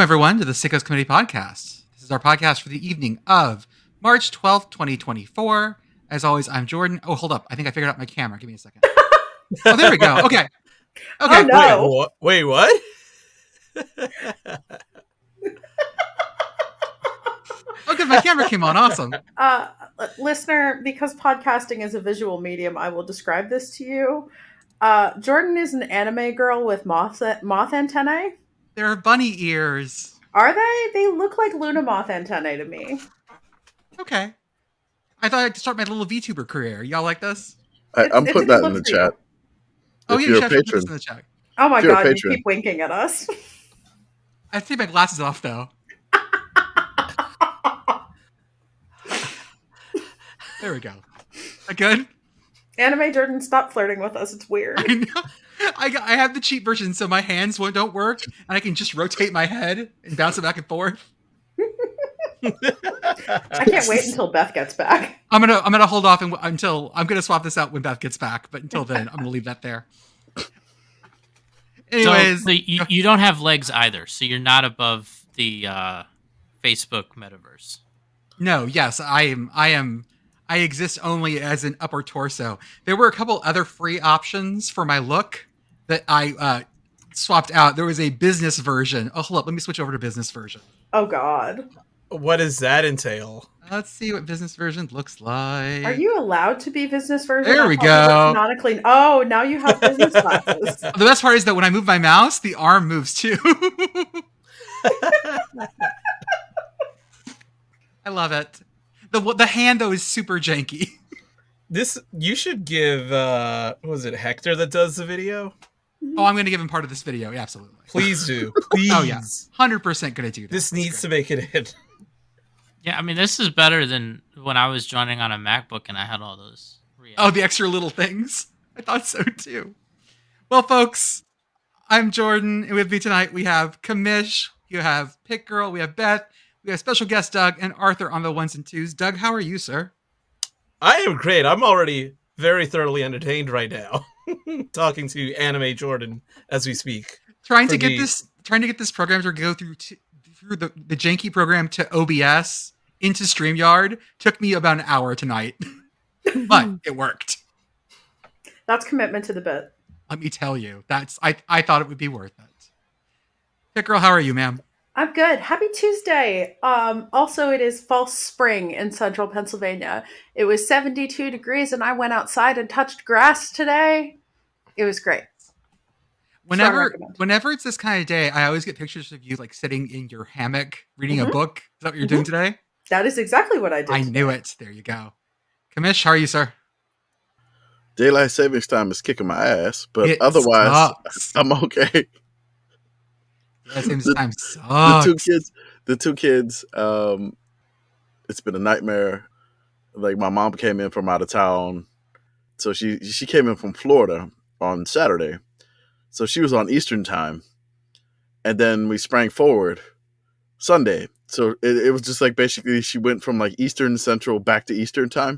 everyone, to the Sickos Committee Podcast. This is our podcast for the evening of March 12th, 2024. As always, I'm Jordan. Oh, hold up. I think I figured out my camera. Give me a second. Oh, there we go. Okay. Oh, no. Wait, what? Oh, good. My camera came on. Awesome. Listener, because podcasting is a visual medium, I will describe this to you. Jordan is an anime girl with moth antennae. They're bunny ears. Are they? They look like Luna moth antennae to me. Okay. I thought I'd start my little VTuber career. Y'all like this? I'm putting that in the chat. Oh, If yeah, you're you a should put patron. this in the chat. Oh my If you're a god, you patron. keep winking at us. I take my glasses off, though. There we go. That good? Anime Jordan, stop flirting with us. It's weird. I know. I have the cheap version, so my hands don't work, and I can just rotate my head and bounce it back and forth. I can't wait until Beth gets back. I'm gonna hold off until I'm gonna swap this out when Beth gets back, but until then, I'm gonna leave that there. Anyways, So you don't have legs either, so you're not above the Facebook metaverse. no, yes, I am. I exist only as an upper torso. There were a couple other free options for my look that I swapped out. There was a business version. Oh, hold up, let me switch over to business version. Oh god. What does that entail? Let's see what business version looks like. Are you allowed to be business version? There I we thought you were go. Canonically. Oh, now you have business glasses. The best part is that when I move my mouse, the arm moves too. I love it. The hand though is super janky. You should give what was it Hector that does the video? Oh, I'm going to give him part of this video. Yeah, absolutely. Please do. Please. Oh yeah, 100% going to do that. This That's needs to great. make it in. Yeah, I mean, this is better than when I was joining on a MacBook and I had all those. Oh, the extra little things. I thought so too. Well, folks, I'm Jordan, and with me tonight we have Kamish, you have Pick Girl, we have Beth, we have special guest Doug, and Arthur on the ones and twos. Doug, how are you, sir? I am great. I'm already very thoroughly entertained right now. Talking to Anime Jordan as we speak. Trying to get this program to go through the janky program to OBS into StreamYard took me about an hour tonight, but it worked. That's commitment to the bit. Let me tell you, I thought it would be worth it. Pick Girl, how are you, ma'am? I'm good. Happy Tuesday. Also, it is false spring in central Pennsylvania. It was 72 degrees and I went outside and touched grass today. It was great. Whenever it's this kind of day, I always get pictures of you like sitting in your hammock reading a book. Is that what you're doing today? That is exactly what I did. I knew it. There you go. Kamish, how are you, sir? Daylight savings time is kicking my ass, but It otherwise, sucks. I'm okay. Daylight savings time sucks. The two kids, it's been a nightmare. Like, my mom came in from out of town. So she came in from Florida on Saturday. So she was on Eastern time. And then we sprang forward Sunday. So it was just like basically she went from like Eastern Central back to Eastern time.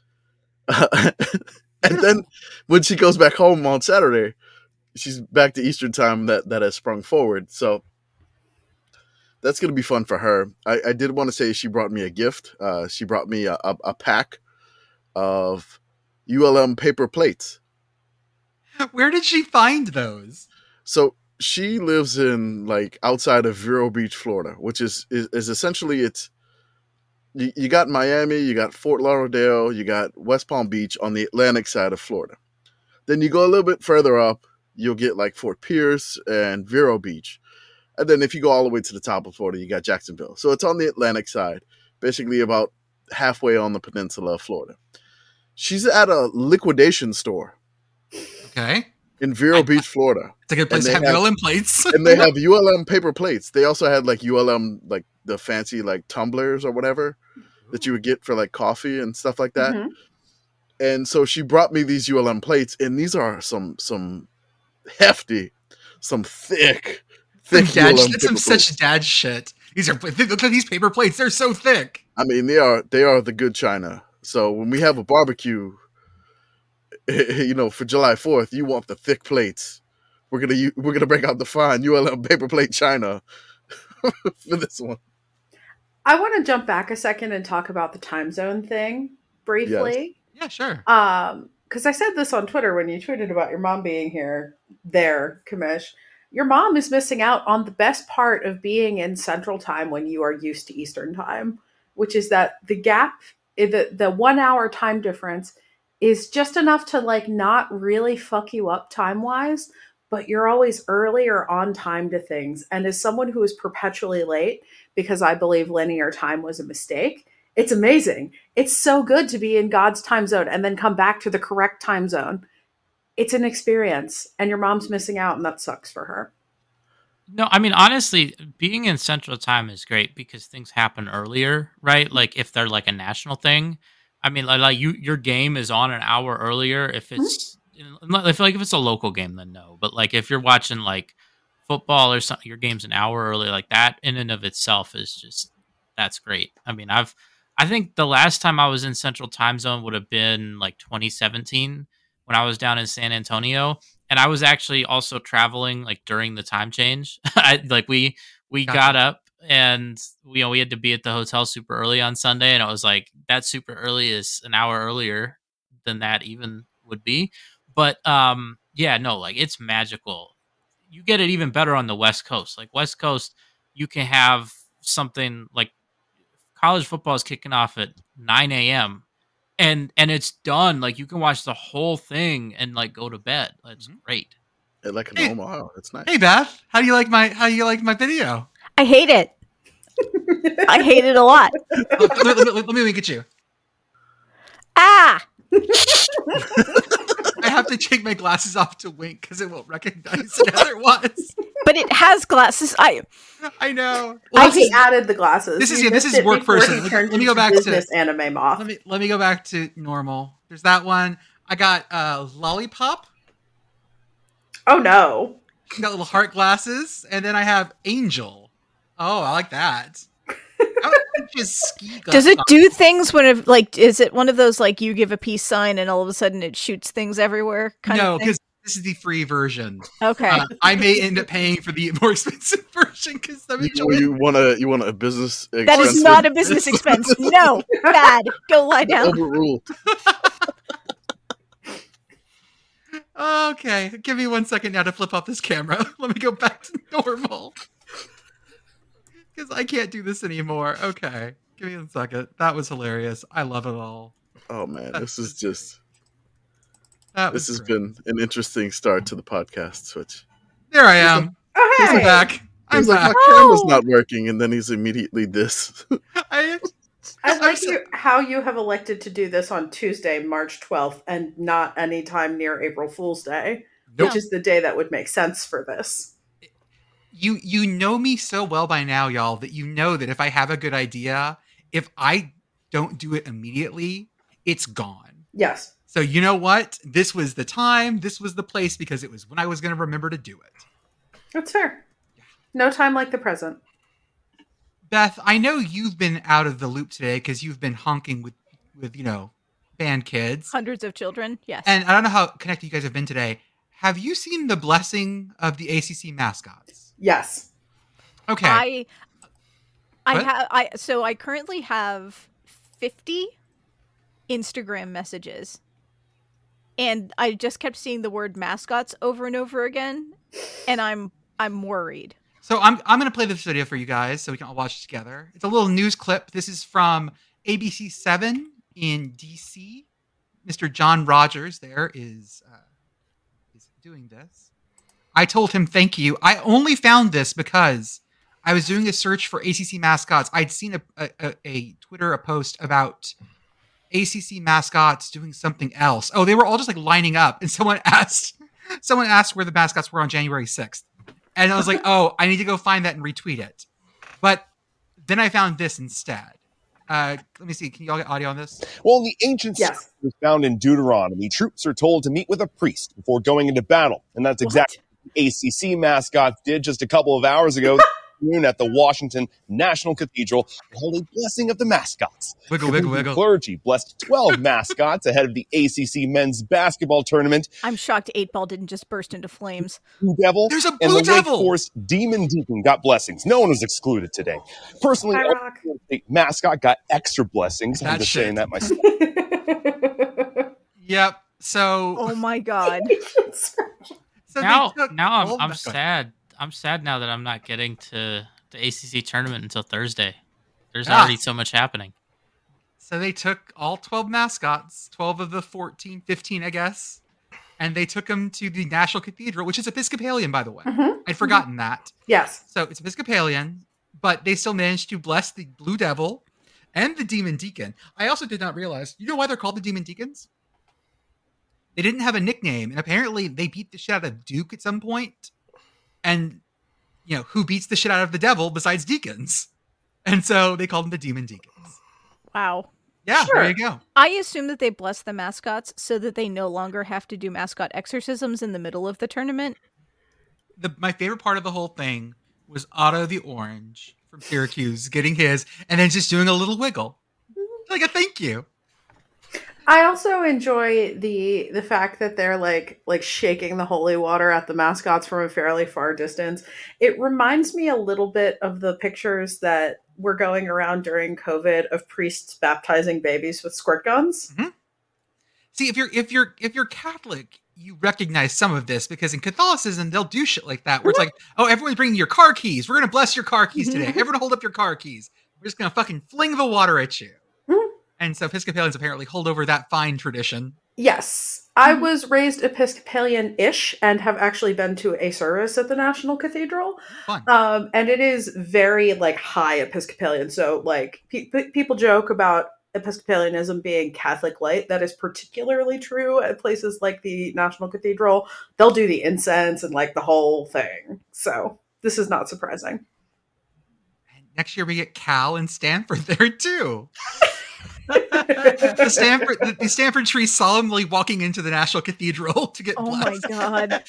And then when she goes back home on Saturday, she's back to Eastern time that has sprung forward. So that's going to be fun for her. I did want to say she brought me a gift. She brought me a pack of ULM paper plates. Where did she find those? So she lives in like outside of Vero Beach, Florida, which is essentially you got Miami, you got Fort Lauderdale, you got West Palm Beach on the Atlantic side of Florida. Then you go a little bit further up, you'll get like Fort Pierce and Vero Beach. And then if you go all the way to the top of Florida, you got Jacksonville. So it's on the Atlantic side, basically about halfway on the peninsula of Florida. She's at a liquidation store Okay. in Vero Beach, Florida. It's a good place to have ULM plates. And they have ULM paper plates. They also had like ULM, like the fancy like tumblers or whatever that you would get for like coffee and stuff like that. Mhm. And so she brought me these ULM plates, and these are some hefty, some thick Dad, ULM that's some paper such plates. dad shit. Look at these paper plates. They're so thick. I mean, they are the good china. So when we have a barbecue, for July 4th, you want the thick plates. We're gonna break out the fine ULM paper plate china for this one. I want to jump back a second and talk about the time zone thing briefly. Yeah, sure. Because I said this on Twitter when you tweeted about your mom being there, Kamish. Your mom is missing out on the best part of being in Central Time when you are used to Eastern Time, which is that the gap, the 1 hour time difference is just enough to like not really fuck you up time wise, but you're always early or on time to things. And as someone who is perpetually late, because I believe linear time was a mistake, it's amazing. It's so good to be in God's time zone and then come back to the correct time zone. It's an experience, and your mom's missing out, and that sucks for her. No, I mean, honestly, being in Central Time is great because things happen earlier, right? Like if they're like a national thing. I mean, like your game is on an hour earlier. If it's, I feel like if it's a local game, then no. But like if you're watching like football or something, your game's an hour early. Like that in and of itself is just, that's great. I mean, I think the last time I was in Central Time Zone would have been like 2017 when I was down in San Antonio. And I was actually also traveling like during the time change. We got up and we had to be at the hotel super early on Sunday, and it was like that super early is an hour earlier than that even would be. But like it's magical. You get it even better on the West Coast. Like West Coast, you can have something like college football is kicking off at 9 a.m. and it's done. Like you can watch the whole thing and like go to bed. It's great. Like a normal hour. That's nice. Hey Beth, how do you like my video? I hate it. I hate it a lot. Let me wink at you. Ah! I have to take my glasses off to wink because it won't recognize it otherwise. But it has glasses. I know. Well, He added the glasses. This is work person. Let me go back to anime moth. Let me go back to normal. There's that one. I got Lollipop. Oh no. I got little heart glasses, and then I have Angel. Oh, I like that. Does it do things when it, like, is it one of those like you give a peace sign and all of a sudden it shoots things everywhere? No, because this is the free version. Okay. I may end up paying for the more expensive version because you want a business expense. That is not a business expense. No, bad. Go lie down. Overruled. Okay, give me 1 second now to flip off this camera. Let me go back to normal. Because I can't do this anymore. Okay, give me 1 second. That was hilarious. I love it all. Oh man, this has great. been an interesting start to the podcast. Switch. There I am. Oh, hey. I'm back. I'm He's like, back. my camera's not working, and then he's immediately this. I like how you have elected to do this on Tuesday, March 12th, and not any time near April Fool's Day, which is the day that would make sense for this. You know me so well by now, y'all, that you know that if I have a good idea, if I don't do it immediately, it's gone. Yes. So you know what? This was the time, this was the place, because it was when I was going to remember to do it. That's fair. No time like the present. Beth, I know you've been out of the loop today because you've been honking with band kids. Hundreds of children, yes. And I don't know how connected you guys have been today. Have you seen the blessing of the ACC mascots? Yes. Okay. I currently have 50 Instagram messages. And I just kept seeing the word mascots over and over again, and I'm worried. So I'm going to play this video for you guys so we can all watch it together. It's a little news clip. This is from ABC 7 in DC. Mr. John Rogers there is doing this. I told him thank you. I only found this because I was doing a search for ACC mascots. I'd seen a Twitter post about ACC mascots doing something else. Oh, they were all just like lining up, and someone asked where the mascots were on January 6th. And I was like, oh, I need to go find that and retweet it. But then I found this instead. Let me see. Can you all get audio on this? Well, in the ancient scriptures found in Deuteronomy, troops are told to meet with a priest before going into battle. And that's exactly what the ACC mascots did just a couple of hours ago. afternoon at the Washington National Cathedral to hold a blessing of the mascots. Wiggle, wiggle, wiggle. Clergy blessed 12 mascots ahead of the ACC men's basketball tournament. I'm shocked 8-Ball didn't just burst into flames. Blue Devil There's a and Blue the Devil! Wake Forest Demon Deacon got blessings. No one was excluded today. Personally, Hi, every Rock. State mascot got extra blessings. I'm That just shit. saying that myself. Yep. So, Oh my god. so now they took now all I'm the- sad. I'm sad now that I'm not getting to the ACC tournament until Thursday. There's Ah. already so much happening. So they took all 12 mascots, 12 of the 14, 15, I guess, and they took them to the National Cathedral, which is Episcopalian, by the way. Mhm. I'd forgotten that. Yes. So it's Episcopalian, but they still managed to bless the Blue Devil and the Demon Deacon. I also did not realize, you know why they're called the Demon Deacons? They didn't have a nickname, and apparently they beat the shit out of Duke at some point. And, you know, who beats the shit out of the devil besides deacons? And so they called them the Demon Deacons. Wow. Yeah, Sure. there you go. I assume that they bless the mascots so that they no longer have to do mascot exorcisms in the middle of the tournament. My favorite part of the whole thing was Otto the Orange from Syracuse getting his and then just doing a little wiggle. Like a thank you. I also enjoy the fact that they're like shaking the holy water at the mascots from a fairly far distance. It reminds me a little bit of the pictures that were going around during COVID of priests baptizing babies with squirt guns. See, if you're Catholic, you recognize some of this because in Catholicism they'll do shit like that where it's like, oh, everyone's bringing your car keys. We're gonna bless your car keys today. Everyone hold up your car keys. We're just gonna fucking fling the water at you. Mhm. And so Episcopalians apparently hold over that fine tradition. Yes. I was raised Episcopalian-ish and have actually been to a service at the National Cathedral. Fun. And it is very like high Episcopalian. So like people joke about Episcopalianism being Catholic light. That is particularly true at places like the National Cathedral. They'll do the incense and like the whole thing. So this is not surprising. And next year we get Cal and Stanford there too. The Stanford tree solemnly walking into the National Cathedral to get Oh my blessed. god.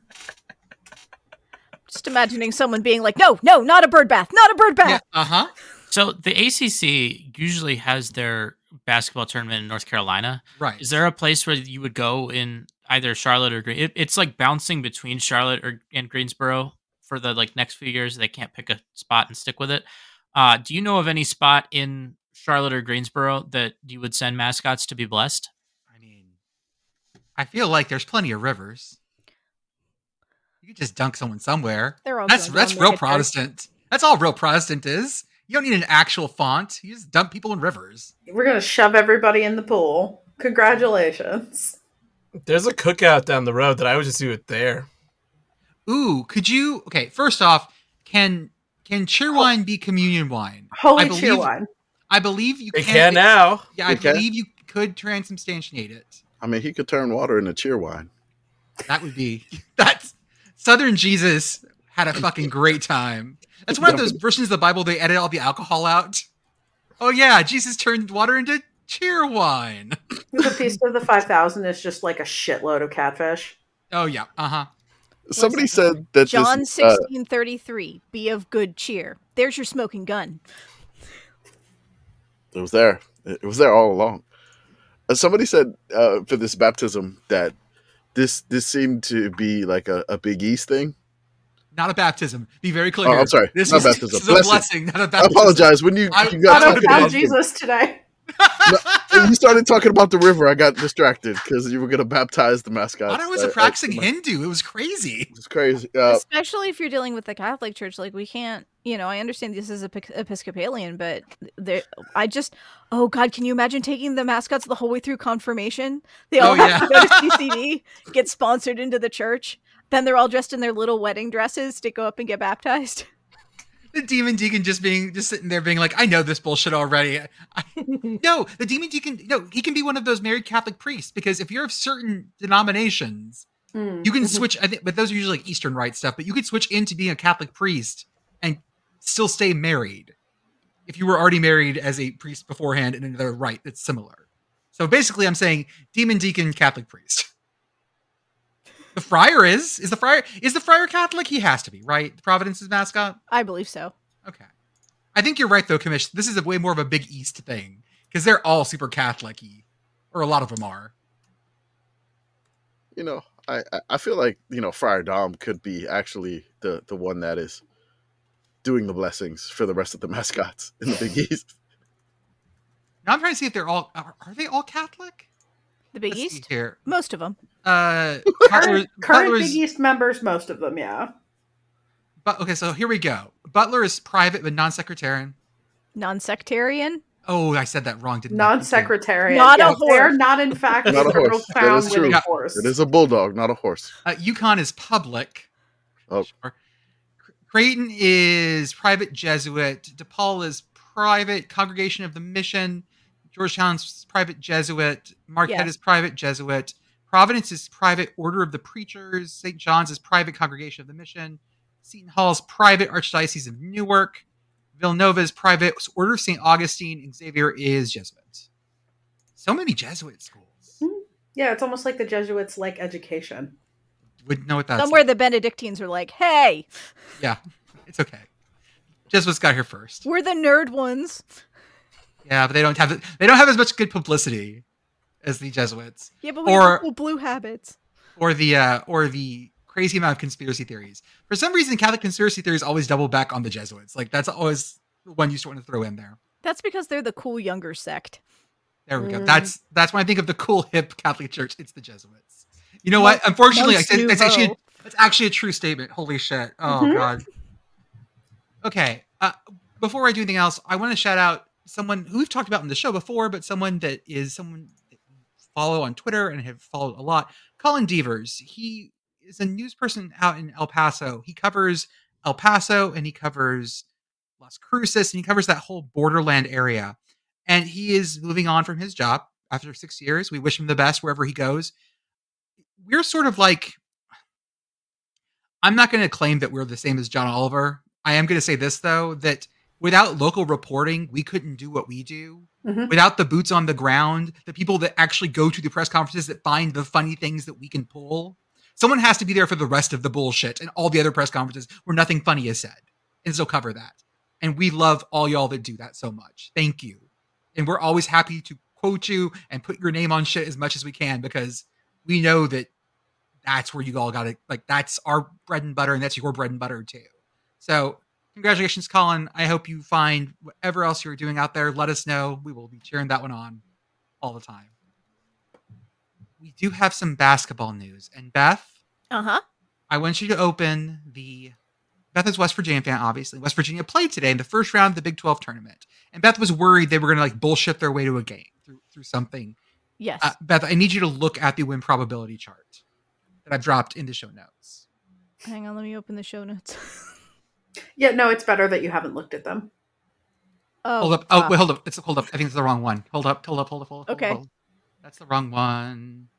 Just imagining someone being like, no, not a bird bath, not a bird bath. Yeah, uh-huh. So the ACC usually has their basketball tournament in North Carolina. Right. Is there a place where you would go in either Charlotte or Green? It's like bouncing between Charlotte and Greensboro for the like next few years. They can't pick a spot and stick with it. Do you know of any spot in Charlotte or Greensboro that you would send mascots to be blessed? I mean, I feel like there's plenty of rivers. You could just dunk someone somewhere. They're all That's going down the real Hickory. Protestant. That's all real Protestant is. You don't need an actual font. You just dump people in rivers. We're going to shove everybody in the pool. Congratulations. There's a cookout down the road that I would just do it there. Ooh, could you? Okay, first off, can cheerwine be communion wine? Holy I believe- cheer wine. I believe you They can. can now. Yeah, I They can? believe you could transubstantiate it. I mean, he could turn water into cheer wine. That would be that's Southern Jesus had a fucking great time. That's one of those versions of the Bible they edit all the alcohol out. Oh yeah, Jesus turned water into cheer wine. The Feast of the 5,000 is just like a shitload of catfish. Oh yeah, uh-huh. Somebody said that John this, 16:33, be of good cheer. There's your smoking gun. it was there. It was there all along. Somebody said for this baptism that this seemed to be like a Big East thing. Not a baptism. Be very clear. Oh, I'm sorry. This Not is, baptism. this is a Blessing. blessing, not a I baptism. apologize. When you I got I don't don't talking have about Jesus today. when you started talking about the river, I got distracted because you were going to baptize the mascots. I thought I was a practicing Hindu. It was crazy. It's crazy. Especially if you're dealing with the Catholic Church. Like, we can't, I understand this is Episcopalian, but oh God, can you imagine taking the mascots the whole way through confirmation? They all Oh, have yeah. to go to CCD, get sponsored into the church. Then they're all dressed in their little wedding dresses to go up and get baptized. The demon deacon just sitting there being like, I know this bullshit already. No, the demon deacon, no, he can be one of those married Catholic priests because if you're of certain denominations, you can switch. I think, but those are usually like Eastern Rite stuff. But you could switch into being a Catholic priest and still stay married if you were already married as a priest beforehand in another rite that's similar. So basically, I'm saying demon deacon Catholic priest. The Friar is the Friar Catholic? He has to be, right? Providence's mascot. I believe so. Okay. I think you're right, though, Commish. This is a way more of a Big East thing because they're all super Catholic-y, or a lot of them are. You know, I feel like, you know, Friar Dom could be actually the one that is doing the blessings for the rest of the mascots in the Big East. Now I'm trying to see if they're all are they all Catholic? The Big Let's see East? here. Most of them. Current Butler's- Big East members, most of them, yeah. But okay, so here we go. Butler is private but non-secretarian. Non-sectarian? Oh, I said that wrong, didn't I? Non-secretarian. Not a yes, they are horse. not, in fact, Not a federal horse. That crown is true. winning Yeah. horse. It is a bulldog, not a horse. Yukon is public. Oh. Sure. Creighton is private Jesuit. DePaul is private Congregation of the Mission. Georgetown's private Jesuit. Marquette Yes. is private Jesuit. Providence is private Order of the Preachers. St. John's is private Congregation of the Mission. Seton Hall is private Archdiocese of Newark. Villanova is private Order of St. Augustine. And Xavier is Jesuit. So many Jesuit schools. Yeah, it's almost like the Jesuits like education. Wouldn't know what that's Somewhere like. the Benedictines are like, hey, Yeah, it's okay. Jesuits got here first. we're the nerd ones. Yeah, but they don't have as much good publicity as the Jesuits, Yeah, but we have Or- the cool blue habits. or the crazy amount of conspiracy theories. For some reason, Catholic conspiracy theories always double back on the Jesuits. Like that's always the one you want to throw in there. That's because they're the cool younger sect. There we go. Mm. That's when I think of the cool hip Catholic Church. It's the Jesuits. You know what? Unfortunately, Monks that's actually a true statement. Holy shit! Oh Mhm. god. Okay. Before I do anything else, I want to shout out someone who we've talked about in the show before, but someone that we follow on Twitter and have followed a lot. Colin Devers. He is a news person out in El Paso. He covers El Paso and he covers Las Cruces and he covers that whole borderland area. And he is moving on from his job after 6 years. We wish him the best wherever he goes. We're sort of like, I'm not going to claim that we're the same as John Oliver. I am going to say this, though, that without local reporting, we couldn't do what we do. Mhm. Without the boots on the ground, the people that actually go to the press conferences that find the funny things that we can pull, someone has to be there for the rest of the bullshit and all the other press conferences where nothing funny is said. And so cover that. And we love all y'all that do that so much. Thank you. And we're always happy to quote you and put your name on shit as much as we can because we know that that's where you all got it. Like, that's our bread and butter, and that's your bread and butter, too. So, congratulations, Colin. I hope you find whatever else you're doing out there. Let us know. We will be cheering that one on all the time. We do have some basketball news. And Beth, Uh-huh. I want you to open the... Beth is West Virginia fan, obviously. West Virginia played today in the first round of the Big 12 tournament. And Beth was worried they were going to like bullshit their way to a game through something. Yes. Beth, I need you to look at the win probability chart that I've dropped in the show notes. Hang on, let me open the show notes. Yeah, no, it's better that you haven't looked at them. Oh, Hold up. Oh, wait, hold up. Hold up. I think it's the wrong one. Hold up. Okay. That's the wrong one.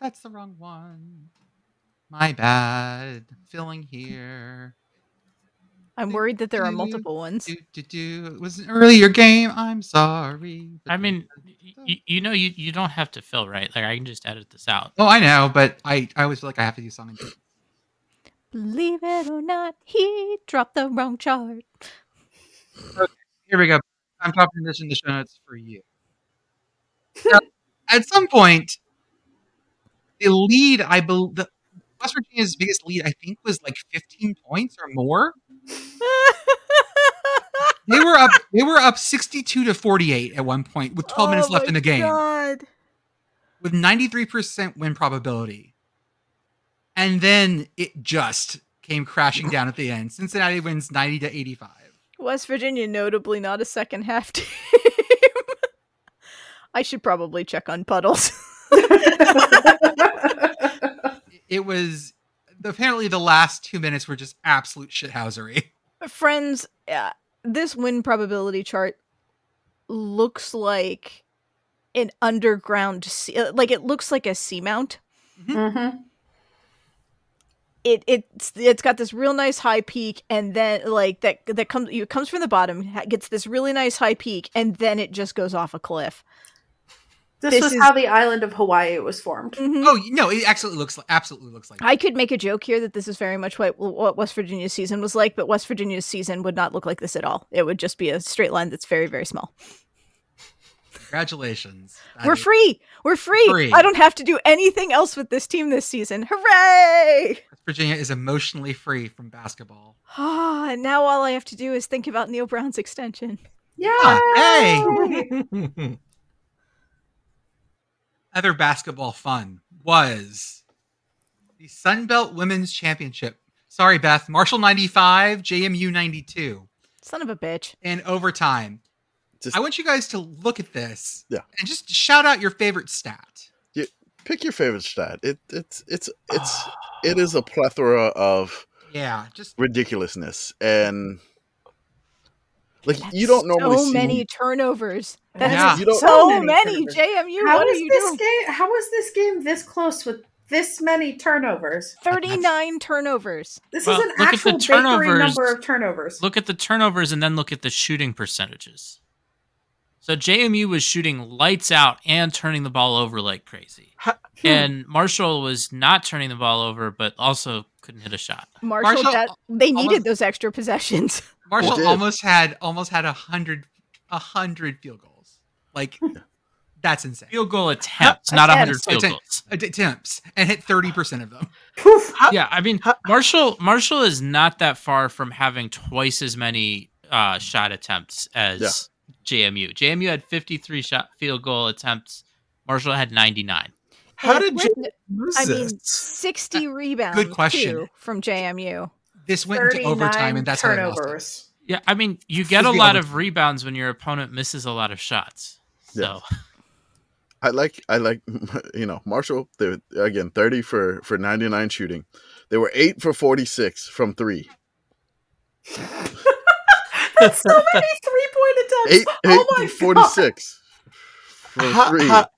My bad. Filling here. I'm worried that there are multiple ones. It was an earlier game. I'm sorry. I mean, you don't have to fill, right? Like I can just edit this out. Oh, I know, but I always feel like I have to do something. Believe it or not, he dropped the wrong chart. Here we go. I'm dropping this in the show notes for you. Now, at some point, the lead, I believe, West Virginia's biggest lead, I think, was like 15 points or more. They were up 62-48 at one point with 12 minutes left in the game. God. With 93% win probability. And then it just came crashing down at the end. Cincinnati wins 90-85. West Virginia, notably not a second half team. I should probably check on puddles. It was apparently the last 2 minutes were just absolute shithousery. Friends, this win probability chart looks like an underground like it looks like a seamount. Mm-hmm. It's got this real nice high peak, and then like that comes from the bottom, gets this really nice high peak, and then it just goes off a cliff. This was how the island of Hawaii was formed. Mhm. Oh no, it absolutely looks like. I could make a joke here that this is very much what West Virginia's season was like, but West Virginia's season would not look like this at all. It would just be a straight line that's very, very small. Congratulations. We're free. We're free. I don't have to do anything else with this team this season. Hooray! West Virginia is emotionally free from basketball. Ah, and now all I have to do is think about Neil Brown's extension. Yeah. Hey. Other basketball fun was the Sun Belt Women's Championship. Sorry, Beth. Marshall 95, JMU 92. Son of a bitch. In overtime. Just- I want you guys to look at this. Yeah. And just shout out your favorite stat. Pick your favorite stat. It is a plethora of just ridiculousness, and like you don't normally so see many turnovers. Yeah. That's You don't- so many. JMU, How what are is you this doing? game? How is this game this close with this many turnovers? 39 turnovers. This Well, is an look at the actual bakery turnovers. number of turnovers. Look at the turnovers and then look at the shooting percentages. So JMU was shooting lights out and turning the ball over like crazy. And Marshall was not turning the ball over, but also couldn't hit a shot. Marshall, they needed those extra possessions. Marshall did. almost had 100 field goals. Like that's insane. Field goal attempts, not 100 Attempts. field goals. Attempts and hit 30% of them. Yeah, I mean, Marshall is not that far from having twice as many shot attempts as JMU. JMU had 53 shot field goal attempts. Marshall had 99. How did With- JMU lose I mean, this? 60 rebounds. Good question. Too, from JMU. This went into 39 overtime, and that's how they lost it. turnovers. Yeah, I mean, you get a This is the lot other- of rebounds when your opponent misses a lot of shots. So I like Marshall. They were, again 30 for 99 shooting. They were 8 for 46 from 3. That's so many 3-point attempts. 8 Oh my for god. 46 from Ha- 3. ha-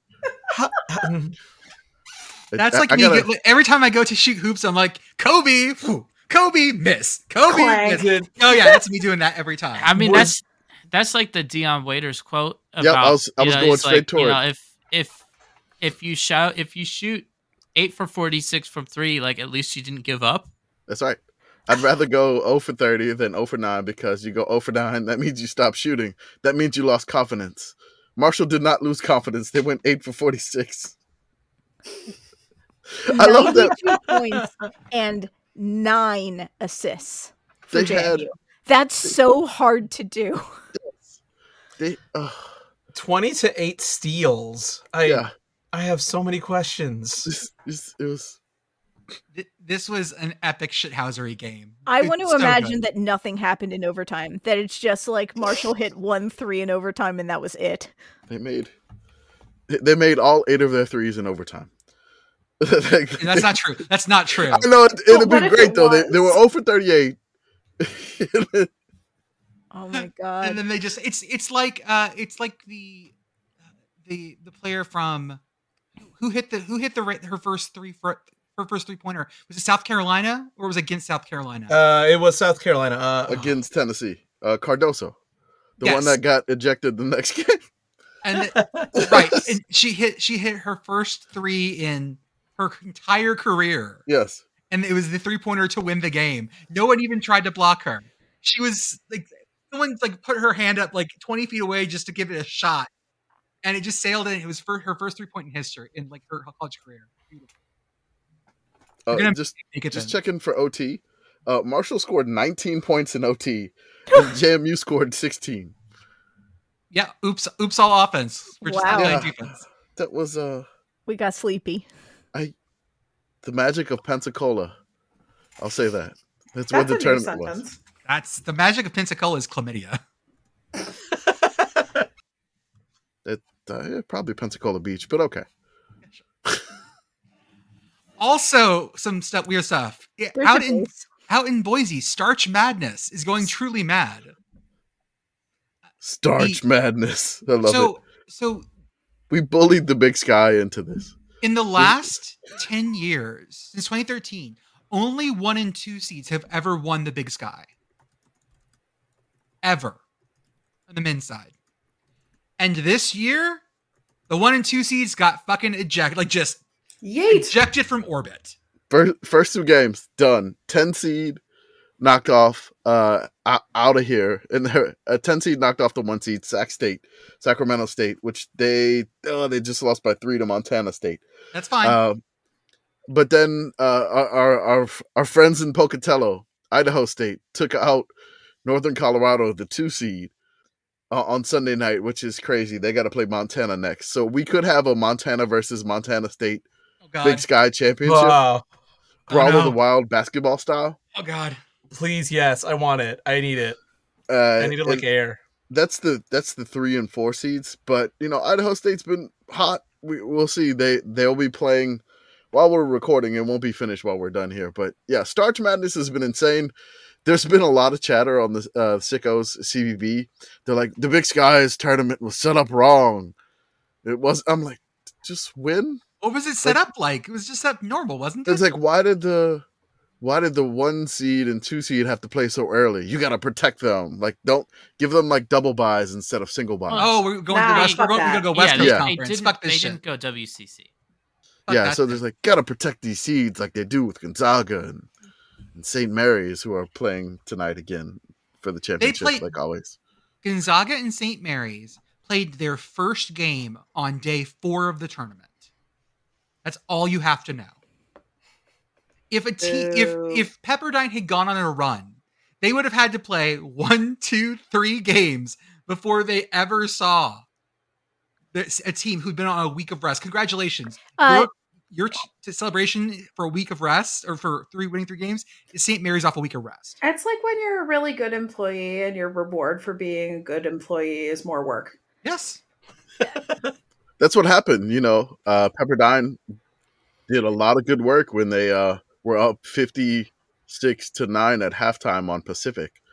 That's I- like I me. gotta- Every time I go to shoot hoops, I'm like, Kobe, miss. Kobe, Clank. miss. Oh yeah, that's me doing that every time. I mean, More- that's like the Dion Waiters quote. I About, was you know, going he's straight like, toward you it. know, if you shoot 8 for 46 from 3, like at least you didn't give up. That's right. I'd rather go 0 for 30 than 0 for 9 because you go 0 for 9. That means you stop shooting. That means you lost confidence. Marshall did not lose confidence. They went 8 for 46. I love that 92 points and 9 assists for They JMU. had- That's so hard to do. they. 20 to 8 steals. Yeah, I have so many questions. it was. This was an epic shithousery game. I It's want to so imagine good. that nothing happened in overtime. That it's just like Marshall hit 1-3 in overtime and that was it. They made all 8 of their threes in overtime. That's not true. That's not true. I know it'd What been if great it though. They were was? 0 for 38. Oh my And god. then they just it's like the player from who hit her first 3-pointer. Was it South Carolina or was it against South Carolina? It was South Carolina. Against Tennessee, Cardoso, the Yes. one that got ejected the next game. And right, and she hit her first 3 in her entire career, Yes, and it was the 3-pointer to win the game. No one even tried to block her. She was like, someone like put her hand up like 20 feet away just to give it a shot, and it just sailed in. It was for her first 3-point in history in like her college career. You're gonna just make it just then. checking for OT. Marshall scored 19 points in OT, and JMU scored 16. Yeah, oops all offense. We're just not Wow. playing Yeah. defense. That was We got sleepy. the magic of Pensacola. I'll say that. That's what That's the a new tournament was. sentence. That's the magic of Pensacola is chlamydia. Probably Pensacola Beach, but okay. Also, some weird stuff. Yeah, There's out a in base. out in Boise, Starch Madness is going truly mad. Starch madness. I love it. So We bullied the Big Sky into this. in the last 10 years, since 2013, only 1 and 2 seeds have ever won the Big Sky. Ever. On the men's side. And this year, The 1 and 2 seeds got fucking ejected, like just Yeet. ejected from orbit. First 2 games done. 10 seed knocked off out of here, and a 10 seed knocked off the 1 seed Sacramento State, which they just lost by 3 to Montana State. That's fine. But then our friends in Pocatello, Idaho State, took out Northern Colorado, the 2 seed, on Sunday night, which is crazy. They got to play Montana next, so we could have a Montana versus Montana State Big Sky Championship. Wow. Brawl of the Wild basketball style. Oh God. Please, yes, I want it. I need it. I need it like air. That's the 3 and 4 seeds, but Idaho State's been hot. We'll see. They'll be playing while we're recording. It won't be finished while we're done here. But yeah, Starch Madness has been insane. There's been a lot of chatter on the Sickos CBB. They're like, the Big Skies tournament was set up wrong. I'm like, just win. What was it set up like? It was just set up normal, wasn't it? It's like, why did the 1 seed and 2 seed have to play so early? You got to protect them. Like, don't give them like double buys instead of single buys. Oh, we're going to West. We're going to go West Coast Conference. Fuck this shit. They didn't go WCC. Yeah, so there's like, got to protect these seeds like they do with Gonzaga and St. Mary's, who are playing tonight again for the championship, like always. Gonzaga and St. Mary's played their first game on day 4 of the tournament. That's all you have to know. If Pepperdine had gone on a run, they would have had to play 1, 2, 3 games before they ever saw a team who'd been on a week of rest. Congratulations. Your celebration for a week of rest, or for winning 3 games, is St. Mary's off a week of rest. It's like when you're a really good employee and your reward for being a good employee is more work. Yes. That's what happened. Pepperdine did a lot of good work when they were up 56-9 at halftime on Pacific.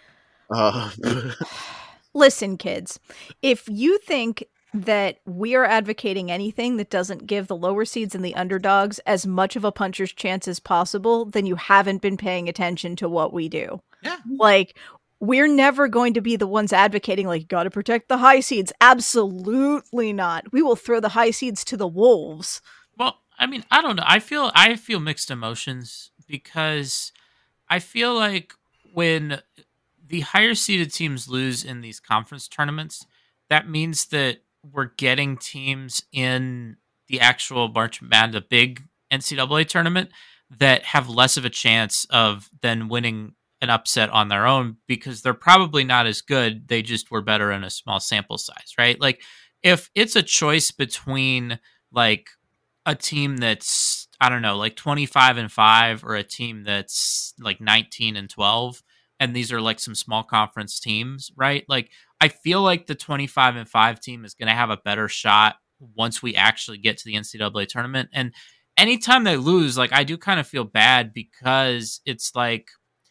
Listen, kids, if you think that we are advocating anything that doesn't give the lower seeds and the underdogs as much of a puncher's chance as possible, then you haven't been paying attention to what we do. Yeah. Like, we're never going to be the ones advocating, like, gotta protect the high seeds. Absolutely not. We will throw the high seeds to the wolves. Well, I mean, I don't know. I feel mixed emotions, because I feel like when the higher seeded teams lose in these conference tournaments, that means that we're getting teams in the actual March Madness, big NCAA tournament, that have less of a chance of then winning an upset on their own, because they're probably not as good. They just were better in a small sample size, right? Like, if it's a choice between like a team that's, I don't know, like 25-5, or a team that's like 19-12, and these are like some small conference teams, right? Like, I feel like the 25-5 team is going to have a better shot once we actually get to the NCAA tournament. And anytime they lose, like, I do kind of feel bad, because it's like,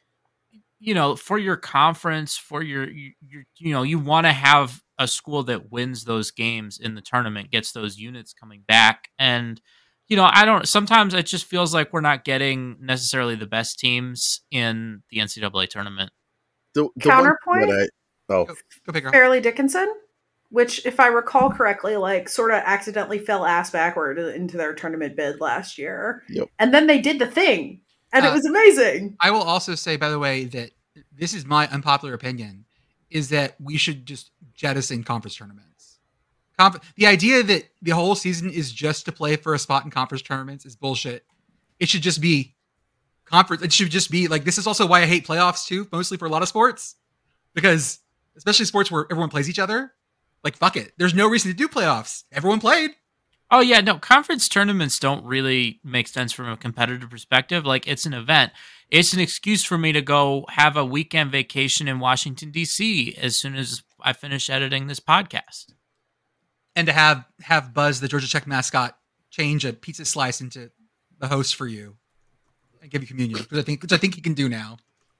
for your conference, for your you want to have a school that wins those games in the tournament, gets those units coming back. And, sometimes it just feels like we're not getting necessarily the best teams in the NCAA tournament. The Counterpoint? Go pick her. Fairleigh Dickinson, which, if I recall correctly, like, sort of accidentally fell ass backward into their tournament bid last year. Yep. And then they did the thing, and it was amazing. I will also say, by the way, that this is my unpopular opinion, is that we should just jettison conference tournaments. The idea that the whole season is just to play for a spot in conference tournaments is bullshit. It should just be conference. It should just be like, this is also why I hate playoffs too, mostly for a lot of sports, because especially sports where everyone plays each other, like, fuck it. There's no reason to do playoffs. Everyone played. Oh, yeah, no, conference tournaments don't really make sense from a competitive perspective. Like, it's an event. It's an excuse for me to go have a weekend vacation in Washington, D.C. as soon as I finish editing this podcast. And to have Buzz, the Georgia Tech mascot, change a pizza slice into the host for you and give you communion, which I think he can do now.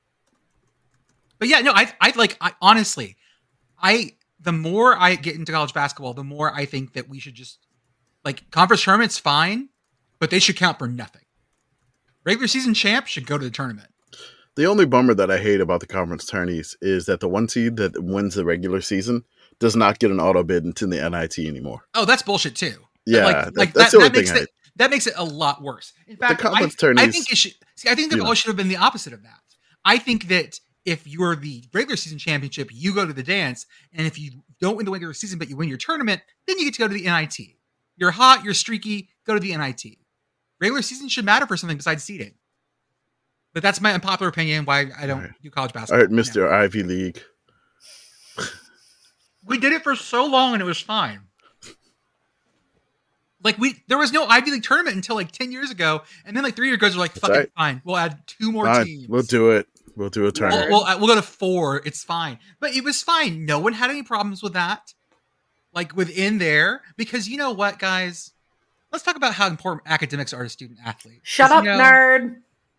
But yeah, no, honestly, the more I get into college basketball, the more I think that we should just, like, conference tournaments, fine, but they should count for nothing. Regular season champ should go to the tournament. The only bummer that I hate about the conference tourneys is that the 1 seed that wins the regular season does not get an auto bid into the NIT anymore. Oh, that's bullshit too. Yeah, Like that's the only makes thing. that makes it a lot worse. In The fact, conference I tourneys, think it should. See, I think the goal should have been the opposite of that. I think that if you're the regular season championship, you go to the dance, and if you don't win the regular season but you win your tournament, then you get to go to the NIT. You're hot, you're streaky, go to the NIT. Regular season should matter for something besides seeding. But that's my unpopular opinion. Why I don't do college basketball. All right, Mr. Ivy League. We did it for so long and it was fine. Like there was no Ivy League tournament until like 10 years ago, and then like 3 years ago, they're like, "Fuck it, fine, we'll add 2 more teams. We'll do it. We'll do a tournament. We'll go to 4. It's fine." But it was fine. No one had any problems with that. Like within there, because you know what, guys? Let's talk about how important academics are to student athletes. Shut up, nerd.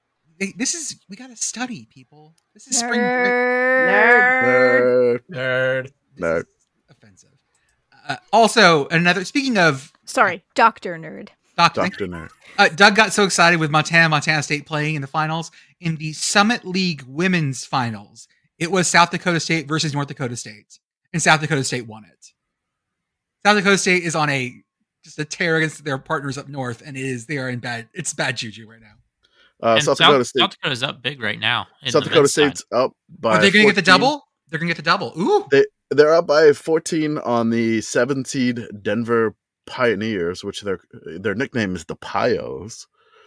We gotta study, people. This is spring break. Nerd. Offensive. Also, speaking of... Sorry, Dr. Nerd. Dr. Nerd. Doug got so excited with Montana State playing in the finals. In the Summit League women's finals, it was South Dakota State versus North Dakota State. And South Dakota State won it. South Dakota State is on just a tear against their partners up north, and they are in bad juju right now. South Dakota's up big right now. South Dakota State's up by... Are they going to get the double? They're going to get the double. Ooh. They're up by 14 on the 7th seed Denver Pioneers, which their nickname is the Pios,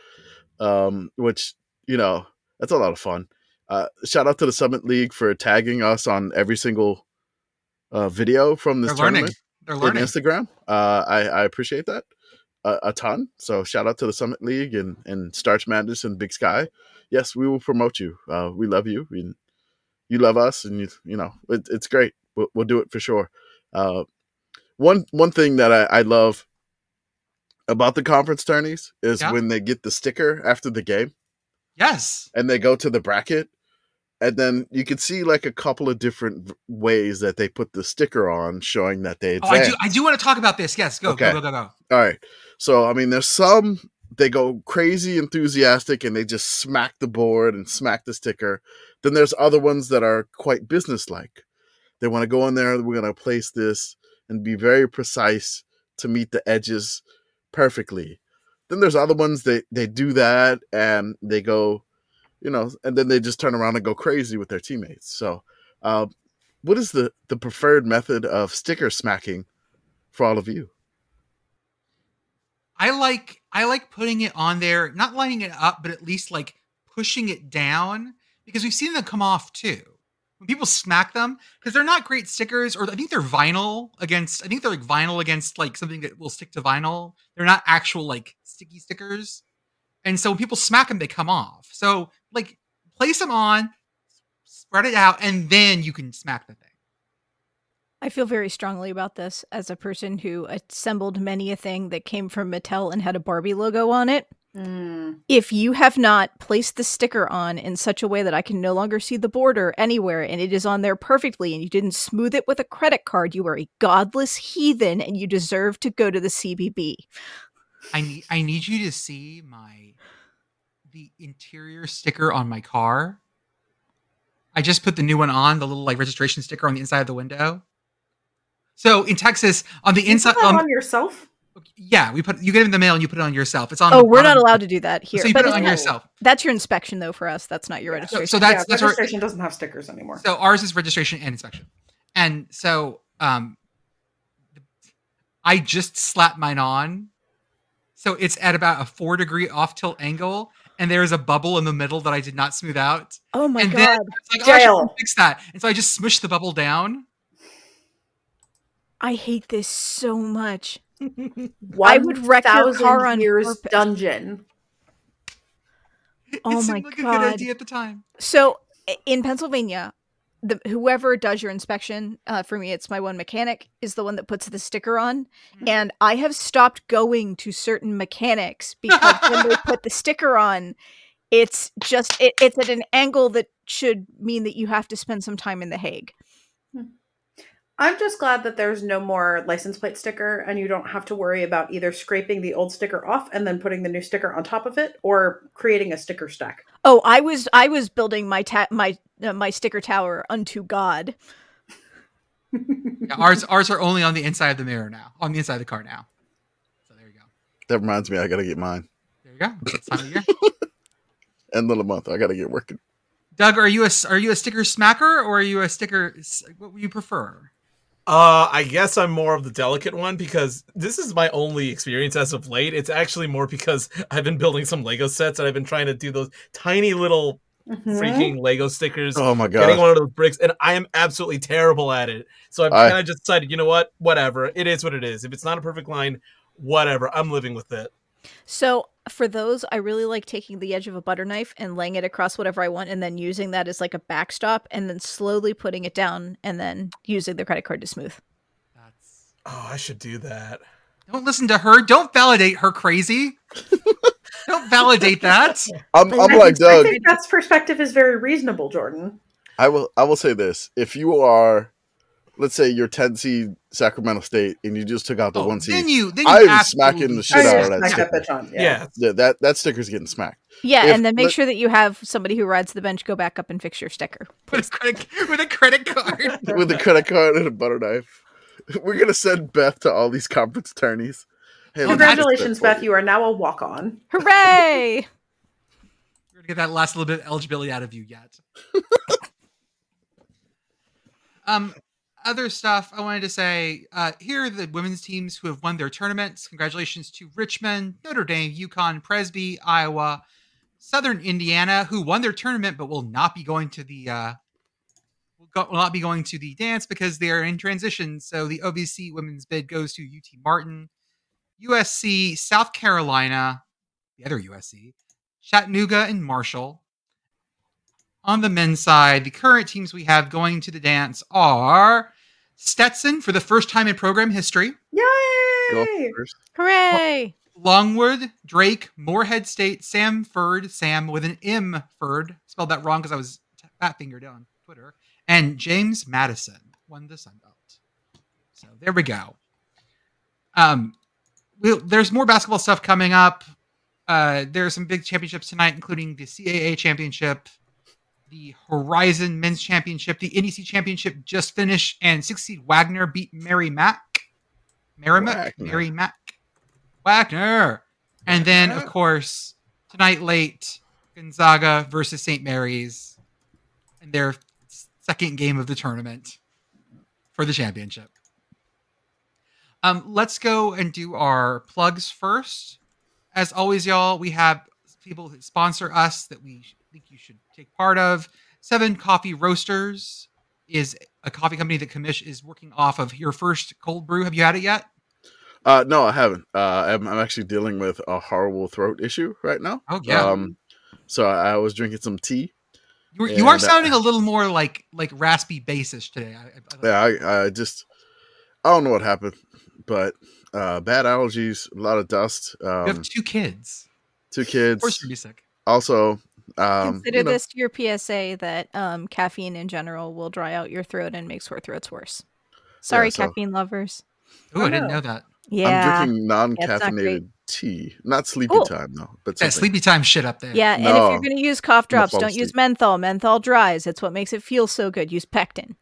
which, that's a lot of fun. Shout out to the Summit League for tagging us on every single video from this tournament. They're learning. On Instagram. I appreciate that a ton. So shout out to the Summit League and Starch Madness and Big Sky. Yes, we will promote you. We love you. You love us, and it's great. We'll do it for sure. One thing that I love about the conference tourneys is when they get the sticker after the game. Yes. And they go to the bracket, and then you can see like a couple of different ways that they put the sticker on, showing that they advanced. I do want to talk about this. Yes, go. All right. So, there's some, they go crazy enthusiastic and they just smack the board and smack the sticker. Then there's other ones that are quite businesslike. They want to go in there, we're going to place this and be very precise to meet the edges perfectly. Then there's other ones they do that and they go, and then they just turn around and go crazy with their teammates. So what is the preferred method of sticker smacking for all of you? I like putting it on there, not lining it up, but at least like pushing it down, because we've seen them come off too. When people smack them, because they're not great stickers, or I think they're vinyl against like something that will stick to vinyl. They're not actual like sticky stickers. And so when people smack them, they come off. So like place them on, spread it out, and then you can smack the thing. I feel very strongly about this as a person who assembled many a thing that came from Mattel and had a Barbie logo on it. If you have not placed the sticker on in such a way that I can no longer see the border anywhere and it is on there perfectly and you didn't smooth it with a credit card, you are a godless heathen and you deserve to go to the CBB. I need you to see the interior sticker on my car. I just put the new one on, the little like registration sticker on the inside of the window. So in Texas, on the inside, you put that on yourself. Yeah, you get it in the mail and you put it on yourself. It's on. Oh, we're not allowed to do that here. So you put it on yourself. That's your inspection, though. For us, that's not your registration. So that's registration doesn't have stickers anymore. So ours is registration and inspection. And so I just slapped mine on. So it's at about a 4-degree off tilt angle, and there is a bubble in the middle that I did not smooth out. Oh my god! Then it's like, I should fix that. And so I just smushed the bubble down. I hate this so much. I would wreck your car on purpose. Dungeon. Oh it my seemed like god! a good idea at the time. So in Pennsylvania, whoever does your inspection, for me, it's my one mechanic, is the one that puts the sticker on. Mm-hmm. And I have stopped going to certain mechanics because when they put the sticker on, it's at an angle that should mean that you have to spend some time in The Hague. I'm just glad that there's no more license plate sticker and you don't have to worry about either scraping the old sticker off and then putting the new sticker on top of it or creating a sticker stack. Oh, I was building my sticker tower unto God. Yeah, ours are only on the inside of the mirror now, on the inside of the car now. So there you go. That reminds me, I gotta get mine. There you go. It's time of year. End of the month, I gotta get working. Doug, are you a sticker smacker or are you a sticker? What would you prefer? I guess I'm more of the delicate one because this is my only experience as of late. It's actually more because I've been building some Lego sets and I've been trying to do those tiny little freaking Lego stickers. Oh my Getting god! one of those bricks, and I am absolutely terrible at it. So I've kind of just decided, you know what? Whatever. It is what it is. If it's not a perfect line, whatever. I'm living with it. So for those, I really like taking the edge of a butter knife and laying it across whatever I want and then using that as like a backstop and then slowly putting it down and then using the credit card to smooth. Oh, I should do that. Don't listen to her. Don't validate her crazy. Don't validate that. I'm I like think, I Doug. think Beth's perspective is very reasonable, Jordan. I will say this: if you are, let's say, you're 10 seed Sacramento State, and you just took out the 1 seed, Then you I'm absolutely smacking the should. shit out of that Smack sticker. that bitch on. Yeah. Yeah, that sticker's getting smacked. Yeah, If- and then make let- sure that you have somebody who rides the bench go back up and fix your sticker. With a credit card. With a credit card and a butter knife. We're gonna send Beth to all these conference attorneys. Hey, let me Congratulations, fix that Beth. for You are now a walk-on. Hooray! We're gonna get that last little bit of eligibility out of you yet. Other stuff I wanted to say. Here are the women's teams who have won their tournaments. Congratulations to Richmond, Notre Dame, UConn, Presby, Iowa, Southern Indiana, who won their tournament but will not be going to the dance because they are in transition. So the OVC women's bid goes to UT Martin, USC, South Carolina, the other USC, Chattanooga, and Marshall. On the men's side, the current teams we have going to the dance are Stetson for the first time in program history, Go Yay! first. Hooray! Longwood, Drake, Moorhead State, Samford, Sam with an M, Ford, spelled that wrong because I was fat fingered on Twitter, and James Madison won the Sun Belt. So there we go. There's more basketball stuff coming up. There are some big championships tonight, including the CAA championship, the Horizon Men's Championship, the NEC Championship just finished, and 6 seed Wagner beat Merrimack. Wagner. And then, of course, tonight late, Gonzaga versus St. Mary's in their second game of the tournament for the championship. Let's go and do our plugs first. As always, y'all, we have people that sponsor us that we think you should take part of. 7 Coffee Roasters is a coffee company that Commish is working off of. Your first cold brew. Have you had it yet? No, I haven't. I'm actually dealing with a horrible throat issue right now. Oh, yeah. So I was drinking some tea. You are sounding a little more like raspy bassish today. I don't know what happened, but bad allergies, a lot of dust. You have 2 kids. 2 kids. Of course you'd be sick. Also, Consider this your PSA that caffeine in general will dry out your throat and make sore throats worse. Sorry, so- caffeine lovers. Oh, I didn't know that. Yeah. I'm drinking not great. non-caffeinated tea. Not sleepy Cool. time though, but That something. sleepy time shit up there. Yeah, and if No. you're going to use cough drops, fall don't use asleep. menthol. Menthol dries. It's what makes it feel so good. Use pectin.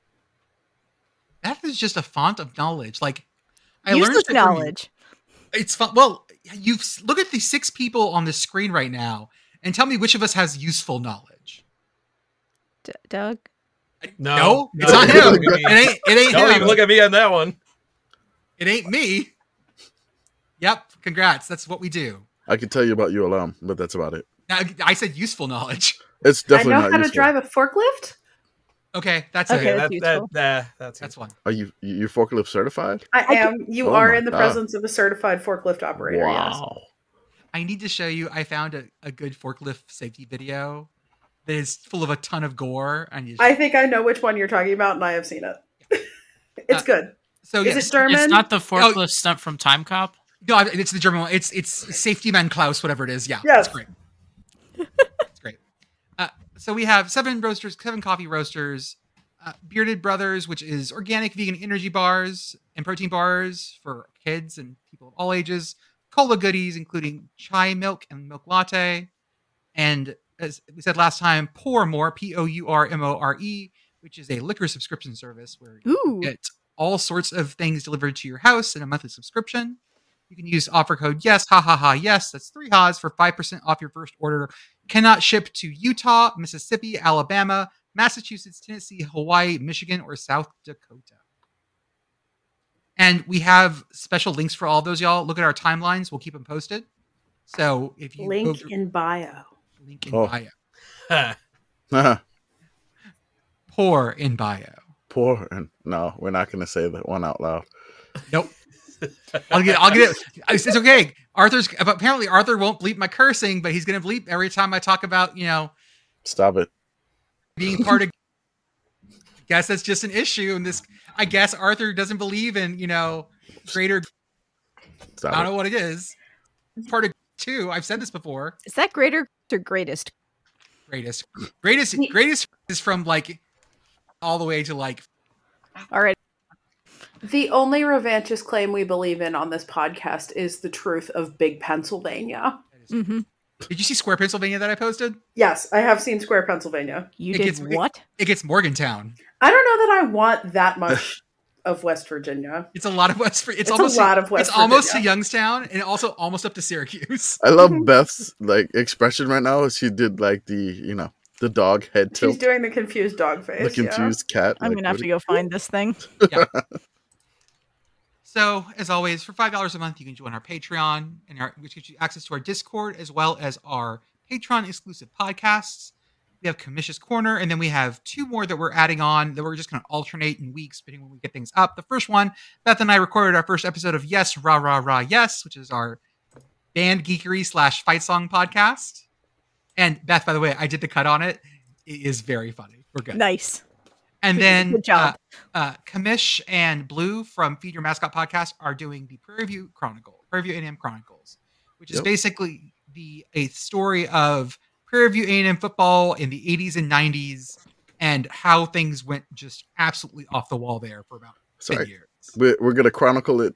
That is just a font of knowledge. Like I Use learned this shit from you. knowledge. It's fun. Well, look at the 6 people on the screen right now and tell me which of us has useful knowledge. Doug? No, it's not him. Don't even It ain't Don't him. even look at me on that one. It ain't me. Yep. Congrats. That's what we do. I can tell you about ULM, but that's about it. Now, I said useful knowledge. It's I definitely know not how to useful. drive a forklift. Okay, that's Okay, it. that's useful. That's one. Are you forklift certified? I am. You Oh are my in the God. presence of a certified forklift operator. Yes. Wow. I need to show you. I found a good forklift safety video that is full of a ton of gore. And I think I know which one you're talking about, and I have seen it. It's good. so Is yes, it German? It's not the forklift stunt from Time Cop. No, it's the German one. It's Safety Man Klaus, whatever it is. Yeah, Yes. it's great. It's great. So we have 7 coffee roasters, Bearded Brothers, which is organic vegan energy bars and protein bars for kids and people of all ages. Cola goodies, including chai milk and milk latte. And as we said last time, Pour More, Pourmore, which is a liquor subscription service where you Ooh. get all sorts of things delivered to your house in a monthly subscription. You can use offer code YES, ha ha ha, yes. That's 3 ha's for 5% off your first order. Cannot ship to Utah, Mississippi, Alabama, Massachusetts, Tennessee, Hawaii, Michigan, or South Dakota. And we have special links for all those, y'all. Look at our timelines. We'll keep them posted. So if you Link go in bio. link in Oh. bio. Poor in bio. Poor and no, we're not going to say that one out loud. Nope. I'll get it. It's okay. Apparently Arthur won't bleep my cursing, but he's going to bleep every time I talk about, Stop it. being part of. I guess that's just an issue. And I guess Arthur doesn't believe in, greater. Stop I don't it. know what it is. Part of two. I've said this before. Is that greater or greatest? Greatest is from like all the way to like. All right. The only revanchist claim we believe in on this podcast is the truth of Big Pennsylvania. Mm-hmm. Did you see Square Pennsylvania that I posted? Yes, I have seen Square Pennsylvania. You It did gets- what? It gets Morgantown. I don't know that I want that much of West Virginia. It's a lot of West. It's a almost lot of West It's almost to Virginia. Youngstown and also almost up to Syracuse. I love Beth's like expression right now. She did like the dog head She's tilt, doing the confused dog face. the confused cat. I'm like, gonna have what to do go find this thing. So, as always, for $5 a month, you can join our Patreon, which gives you access to our Discord as well as our Patreon exclusive podcasts. We have Commission's Corner, and then we have 2 more that we're adding on that we're just going to alternate in weeks, depending when we get things up. The first one, Beth and I recorded our first episode of Yes, Rah, Rah, Rah, Yes, which is our band geekery / fight song podcast. And Beth, by the way, I did the cut on it. It is very funny. We're good. Nice. And then Good job. Kamish and Blue from Feed Your Mascot podcast are doing the Prairie View A&M Chronicles, which is Yep. basically a story of Prairie View A&M football in the 80s and 90s and how things went just absolutely off the wall there for about 10 Sorry. years. We're gonna chronicle it.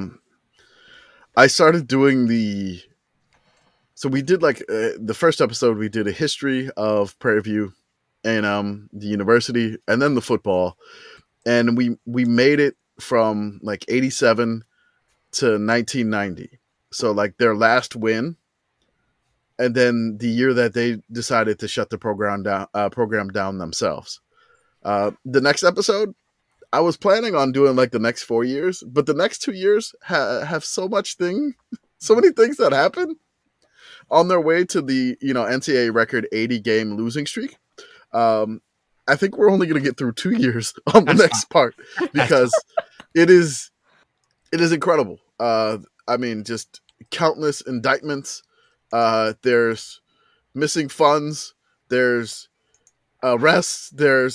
I started doing so we did like the first episode. We did a history of Prairie View and the university, and then the football, and we made it from like 87 to 1990. So like their last win, and then the year that they decided to shut the program down themselves. The next episode, I was planning on doing like the next 4 years, but the next 2 years have so many things that happen on their way to the NCAA record 80 game losing streak. I think we're only going to get through 2 years on the That's next part because it is incredible. I mean, just countless indictments. There's missing funds. There's arrests.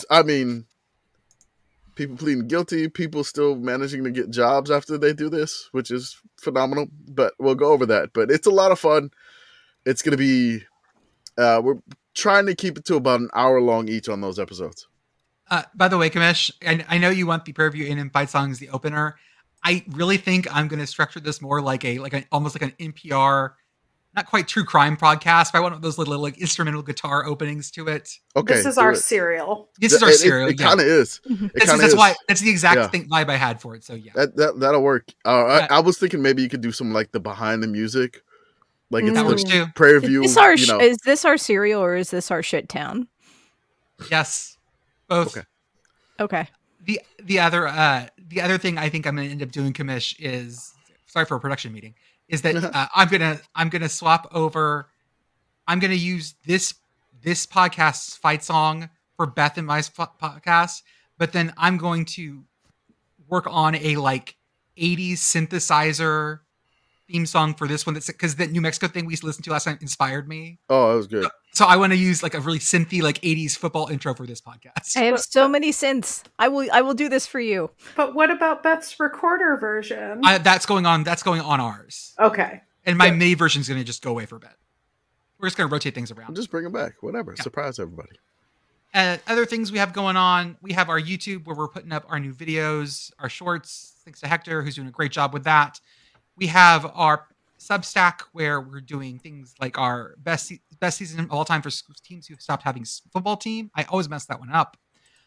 People pleading guilty, people still managing to get jobs after they do this, which is phenomenal. But we'll go over that. But it's a lot of fun. It's going to be, we're trying to keep it to about an hour long each on those episodes. By the way, Kamish, I know you want the Prairie View A&M fight song as the opener. I really think I'm going to structure this more like almost like an NPR, not quite true crime podcast, but I want those little like instrumental guitar openings to it. Okay. This is do our it. serial. This is our serial. It kind of is. That's the exact Yeah. vibe I had for it. So yeah. That'll work. I was thinking maybe you could do some like the behind the music, like it's That Mm. works the too. Prairie Is View. this our you know, is this our cereal or is this our shit town? Yes. Both. Okay. Okay. The other thing I think I'm going to end up doing, Kamish, is sorry for a production meeting. Is that I'm gonna swap over. I'm gonna use this podcast's fight song for Beth and my podcast, but then I'm going to work on a like 80s synthesizer theme song for this one. That's because that New Mexico thing we listened to last time inspired me. Oh, that was good. So I want to use like a really synthy like 80s football intro for this podcast. I have so many synths. I will do this for you. But what about Beth's recorder version? That's going on ours. Okay. And my Good. MIDI version is going to just go away for a bit. We're just going to rotate things around. Just bring it back. Whatever. Yeah. Surprise everybody. Other things we have going on, we have our YouTube where we're putting up our new videos, our shorts. Thanks to Hector, who's doing a great job with that. We have our Substack where we're doing things like our best season of all time for teams who stopped having football team. I always mess that one up.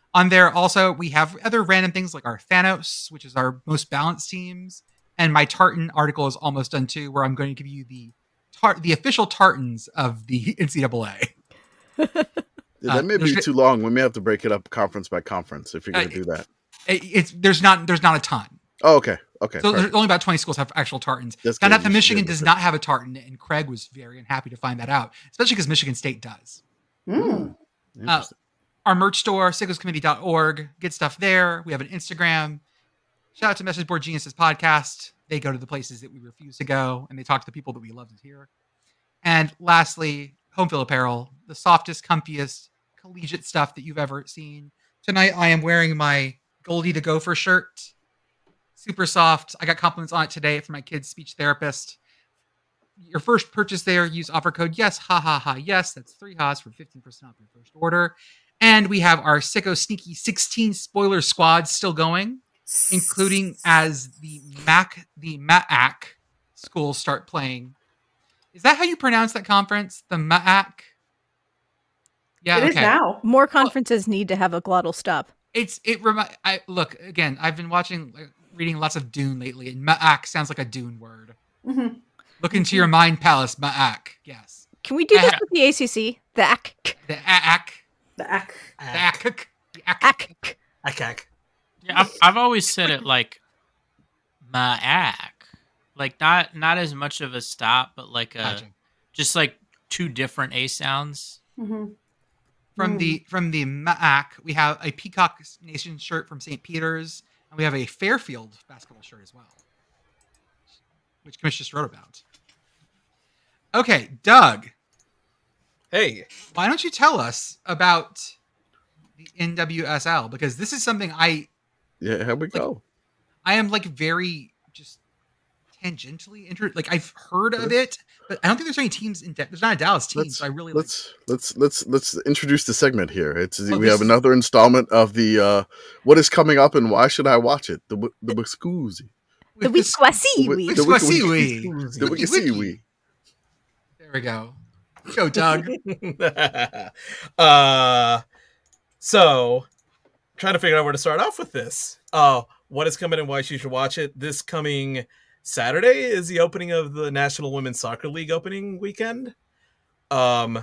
On there, also, we have other random things like our Thanos, which is our most balanced teams. And my Tartan article is almost done too, where I'm going to give you the official Tartans of the NCAA. Yeah, that may be too long. We may have to break it up conference by conference if you're going to do that. There's not a ton. Oh, okay. Okay. So there's only about 20 schools have actual Tartans. Found out that Michigan does not have a Tartan, and Craig was very unhappy to find that out, especially because Michigan State does. Our merch store, sickoscommittee.org. Get stuff there. We have an Instagram. Shout out to Message Board Geniuses podcast. They go to the places that we refuse to go, and they talk to the people that we love to hear. And lastly, Home Field Apparel, the softest, comfiest, collegiate stuff that you've ever seen. Tonight, I am wearing my Goldie the Gopher shirt. Super soft. I got compliments on it today from my kid's speech therapist. Your first purchase there, use offer code YES, ha ha ha, yes. That's 3 ha's for 15% off your first order. And we have our Sicko Sneaky 16 spoiler squad still going, including as the MAAC schools start playing. Is that how you pronounce that conference? The MAAC? Yeah, it is now. More conferences need to have a glottal stop. Look, again, I've been reading lots of Dune lately, and MAAC sounds like a Dune word. Mm-hmm. Look into your mind palace, MAAC. Yes. Can we do this with the ACC? The ACC. The AAC. The ACC. The ACC. The ACC. ACC. Yeah, I've always said it like MAAC. Like not as much of a stop, but like just like two different A sounds. Mm-hmm. From the MAAC, we have a Peacock Nation shirt from St. Peter's, and we have a Fairfield basketball shirt as well, which Commish just wrote about. Okay, Doug. Hey. Why don't you tell us about the NWSL? Because this is something Yeah, here we go. I am very just tangentially interested. Like, I've heard of it, but I don't think there's any teams there's not a Dallas team, so I really let's introduce the segment here. We have another installment of the what is coming up and why should I watch it? The Whiskuzi. The Whiskwasiwi. The Whiskwasiwi. There we go. Go, Doug. So, trying to figure out where to start off with this. What is coming and why you should watch it? This coming Saturday is the opening of the National Women's Soccer League opening weekend. I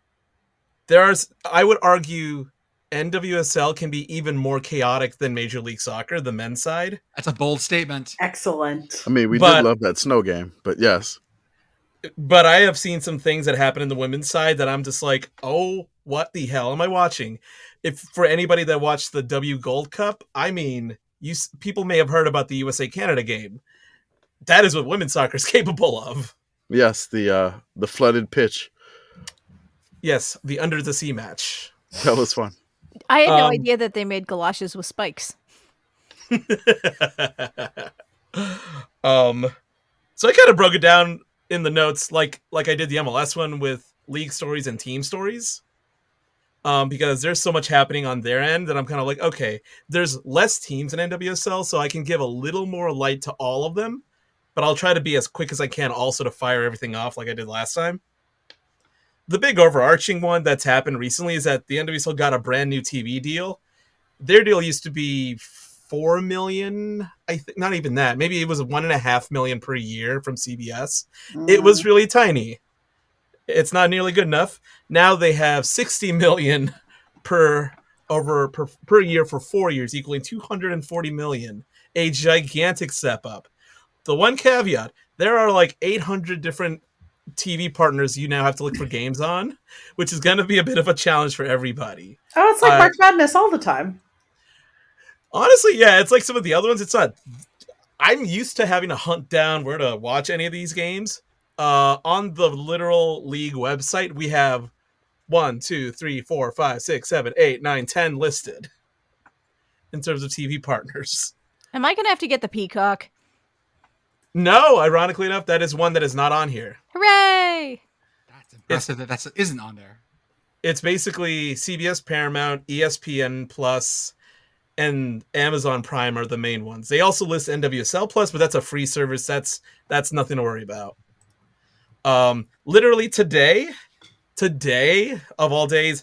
would argue NWSL can be even more chaotic than Major League Soccer, the men's side. That's a bold statement. Excellent. I mean, we did love that snow game, but yes. But I have seen some things that happen in the women's side that I'm just like, oh, what the hell am I watching? If for anybody that watched the W Gold Cup, I mean, people may have heard about the USA-Canada game. That is what women's soccer is capable of. Yes, the flooded pitch. Yes, the under the sea match. That was fun. I had no idea that they made galoshes with spikes. So I kind of broke it down in the notes like I did the MLS one with league stories and team stories. Because there's so much happening on their end that I'm kind of like, okay, there's less teams in NWSL, so I can give a little more light to all of them, but I'll try to be as quick as I can also to fire everything off like I did last time. The big overarching one that's happened recently is that the NWSL got a brand new TV deal. Their deal used to be $4 million, I think, not even that. Maybe it was $1.5 million per year from CBS. It was really tiny. It's not nearly good enough. Now they have $60 million per year for 4 years, equaling $240 million. A gigantic step up. The one caveat, there are like 800 different TV partners you now have to look for games on, which is going to be a bit of a challenge for everybody. Oh, it's like March Madness all the time. Honestly, yeah, it's like some of the other ones. It's not. I'm used to having to hunt down where to watch any of these games. On the literal league website, we have 1, 2, 3, 4, 5, 6, 7, 8, 9, 10 listed in terms of TV partners. Am I going to have to get the Peacock? No, ironically enough, that is one that is not on here. Hooray! That's impressive that isn't on there. It's basically CBS, Paramount, ESPN Plus, and Amazon Prime are the main ones. They also list NWSL Plus, but that's a free service. That's nothing to worry about. Literally today of all days,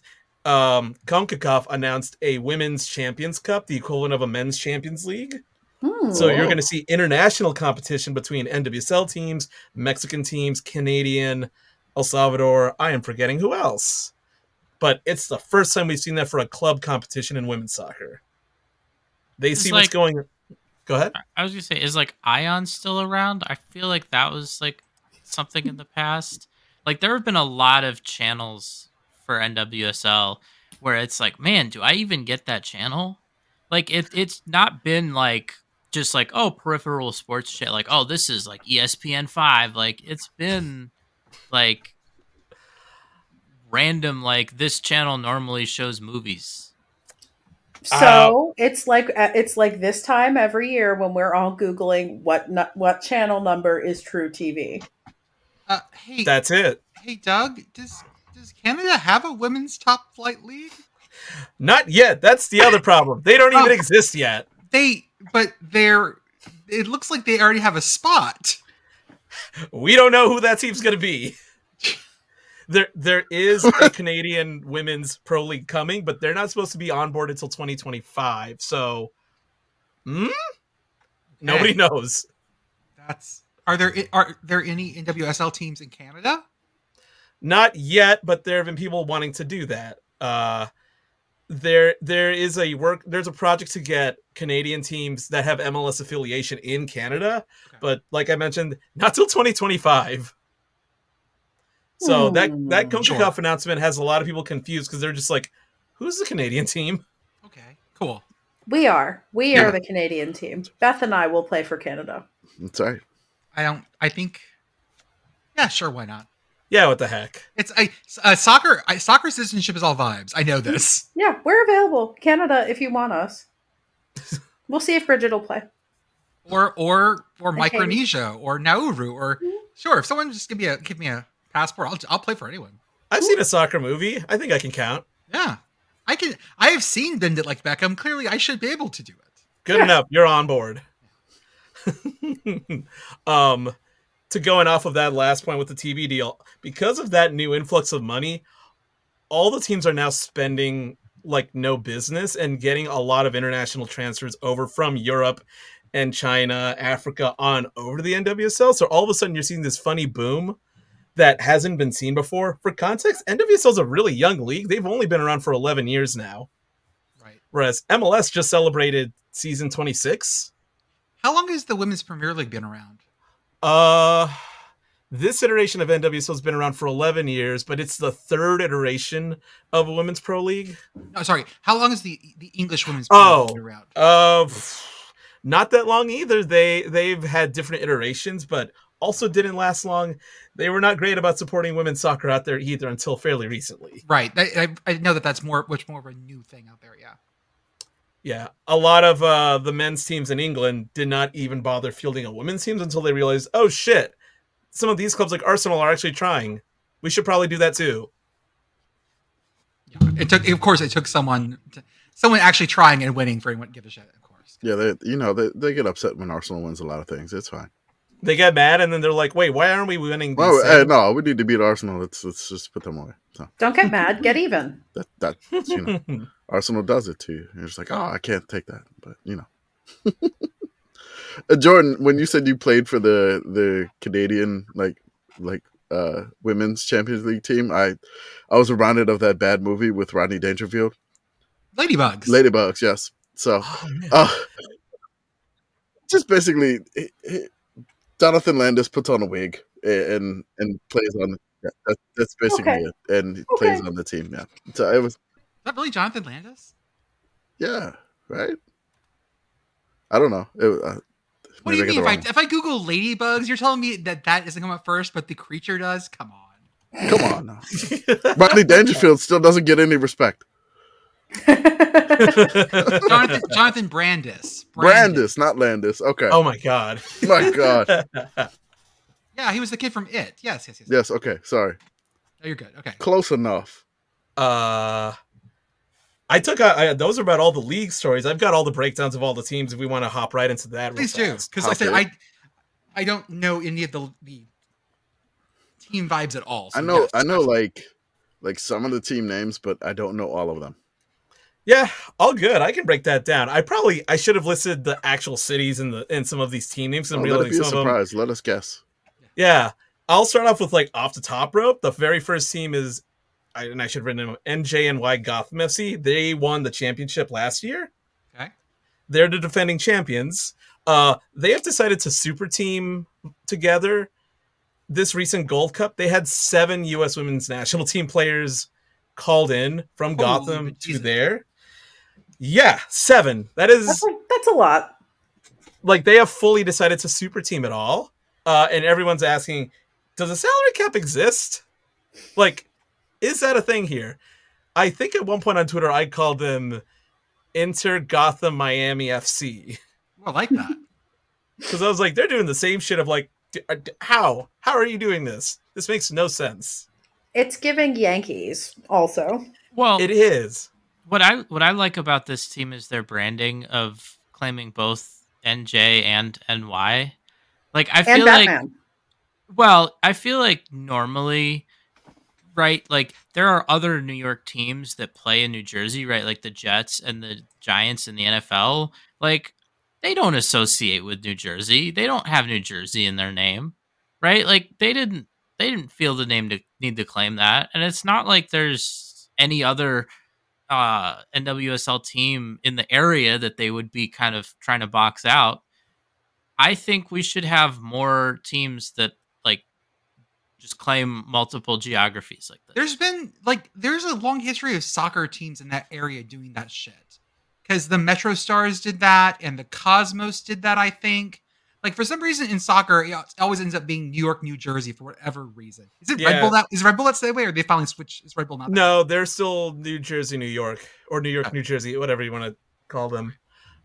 CONCACAF announced a Women's Champions Cup, the equivalent of a Men's Champions League. So you're going to see international competition between NWSL teams, Mexican teams, Canadian, El Salvador. I am forgetting who else. But it's the first time we've seen that for a club competition in women's soccer. They see what's going. Go ahead. I was gonna say, is like Ion still around? I feel like that was like something in the past. Like there have been a lot of channels for NWSL where it's like, man, do I even get that channel? Like it's not been like just like, oh, peripheral sports shit. Like, oh, this is like ESPN5. Like it's been like random. Like this channel normally shows movies. So it's like this time every year when we're all Googling what channel number is True TV. Hey, that's it. Hey, Doug, does Canada have a women's top flight league? Not yet. That's the other problem. They don't even exist yet. It looks like they already have a spot. We don't know who that team's going to be. There is a Canadian Women's Pro League coming, but they're not supposed to be on board until 2025. So, nobody knows. Are there any NWSL teams in Canada? Not yet, but there have been people wanting to do that. There's a project to get Canadian teams that have MLS affiliation in Canada, but like I mentioned, not till 2025. So that CONCACAF announcement has a lot of people confused because they're just like, who's the Canadian team? Okay, cool. We are the Canadian team. Beth and I will play for Canada. That's right. Yeah, sure, why not? Yeah, what the heck? It's soccer citizenship is all vibes. I know this. Yeah, we're available. Canada, if you want us. We'll see if Bridget will play. Or Micronesia or Nauru or sure, if someone just give me a passport, I'll play for anyone. I've seen a soccer movie. I think I can count. Yeah. I have seen Bend It Like Beckham. Clearly I should be able to do it. Good enough. You're on board. To going off of that last point with the TV deal, because of that new influx of money, all the teams are now spending like no business and getting a lot of international transfers over from Europe and China, Africa on over to the NWSL. So all of a sudden you're seeing this funny boom that hasn't been seen before. For context, NWSL is a really young league. They've only been around for 11 years now. Right. Whereas MLS just celebrated season 26. How long has the Women's Premier League been around? This iteration of NWSL has been around for 11 years, but it's the third iteration of a Women's Pro League. No, sorry. How long has the English Women's Premier League been around? Not that long either. They've had different iterations, but also didn't last long. They were not great about supporting women's soccer out there either until fairly recently. Right. I know that's much more of a new thing out there. Yeah. Yeah. A lot of the men's teams in England did not even bother fielding a women's teams until they realized, oh shit, some of these clubs like Arsenal are actually trying. We should probably do that too. Yeah. It took someone actually trying and winning for anyone to give a shit. Of course. Yeah, they get upset when Arsenal wins a lot of things. It's fine. They get mad and then they're like, "Wait, why aren't we winning?" No, we need to beat Arsenal. Let's just put them away. So. Don't get mad. Get even. That Arsenal does it to you. You're just like, oh, I can't take that. But Jordan, when you said you played for the Canadian women's Champions League team, I was reminded of that bad movie with Rodney Dangerfield. Ladybugs, yes. So, just basically, Jonathan Landis puts on a wig and plays on. Yeah, that's basically it, and he plays on the team. Yeah, so it was. Is that really Jonathan Landis? Yeah, right. I don't know. What do you mean? If I Google ladybugs, you're telling me that doesn't come up first, but the creature does? Come on. No. Rodney Dangerfield still doesn't get any respect. Jonathan Brandis. Brandis, not Landis. Okay. Oh my god. My god. Yeah, he was the kid from It. Yes. Yes. Okay. Sorry. No, you're good. Okay. Close enough. I took those are about all the league stories. I've got all the breakdowns of all the teams. If we want to hop right into that, please do. Because like I said, I don't know any of the team vibes at all. So I know, like like some of the team names, but I don't know all of them. Yeah, all good. I can break that down. I should have listed the actual cities in some of these team names. I'm Let it realizing be a some of them. surprise. Let us guess. Yeah, I'll start off with like off the top rope. The very first team is, and I should have written them, NJNY Gotham FC. They won the championship last year. Okay. They're the defending champions. They have decided to super team together. This recent Gold Cup, they had 7 U.S. women's national team players called in from Gotham to there. Yeah, 7. That is That's a lot. like they have fully decided to super team it all. And everyone's asking, does a salary cap exist? Like, is that a thing here? I think at one point on Twitter I called them Inter Gotham Miami FC. I like that. Because I was like, they're doing the same shit of like, how are you doing this? This makes no sense. It's giving Yankees also. Well, It is. what I like about this team is their branding of claiming both NJ and NY. Like I And feel like Batman. I feel like normally, right? Like there are other New York teams that play in New Jersey, right? Like the Jets and the Giants in the NFL. Like they don't associate with New Jersey. They don't have New Jersey in their name, right? Like they didn't feel the name to need to claim that. And it's not like there's any other NWSL team in the area that they would be kind of trying to box out. I think we should have more teams that like just claim multiple geographies like this. There's a long history of soccer teams in that area doing that shit. Because the Metro Stars did that and the Cosmos did that, I think. Like for some reason in soccer, it always ends up being New York, New Jersey for whatever reason. Is it Red Bull that is Red Bull that way, or they finally switch? Is Red Bull not? No, they're still New Jersey, New York, or New York, New Jersey, whatever you want to call them.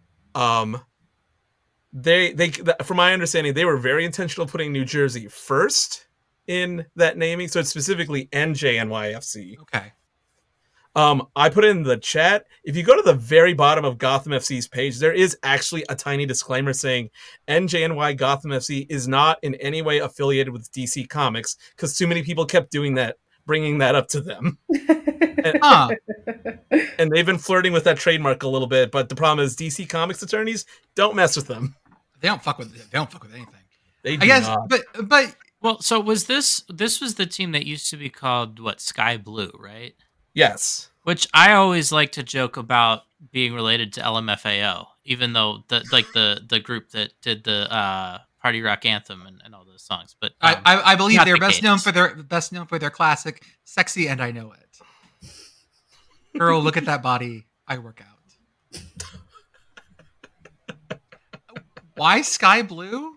They from my understanding, they were very intentional putting New Jersey first in that naming, so it's specifically NJNYFC. Okay. I put it in the chat. If you go to the very bottom of Gotham FC's page, there is actually a tiny disclaimer saying NJNY Gotham FC is not in any way affiliated with DC Comics, because too many people kept doing that, bringing that up to them. And they've been flirting with that trademark a little bit, but the problem is DC Comics attorneys don't mess with them. They don't fuck with anything. They do I guess, not. but Well, so was this was the team that used to be called Sky Blue, right? Yes. Which I always like to joke about being related to LMFAO, even though the group that did the Party Rock Anthem and all those songs. But I believe not they're the best known for their classic "Sexy and I Know It." Girl, look at that body. I work out. Why Sky Blue?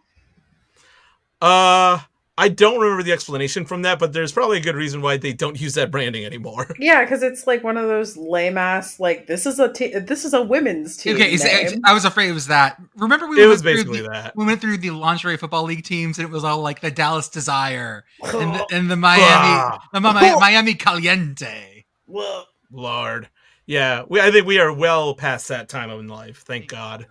I don't remember the explanation from that, but there's probably a good reason why they don't use that branding anymore. Yeah, because it's like one of those lame ass like this is a women's team. Okay, name. I was afraid it was that. Remember It was basically that. We went through the lingerie football league teams, and it was all like the Dallas Desire and the Miami Caliente. Lord, yeah, I think we are well past that time in life. Thank God.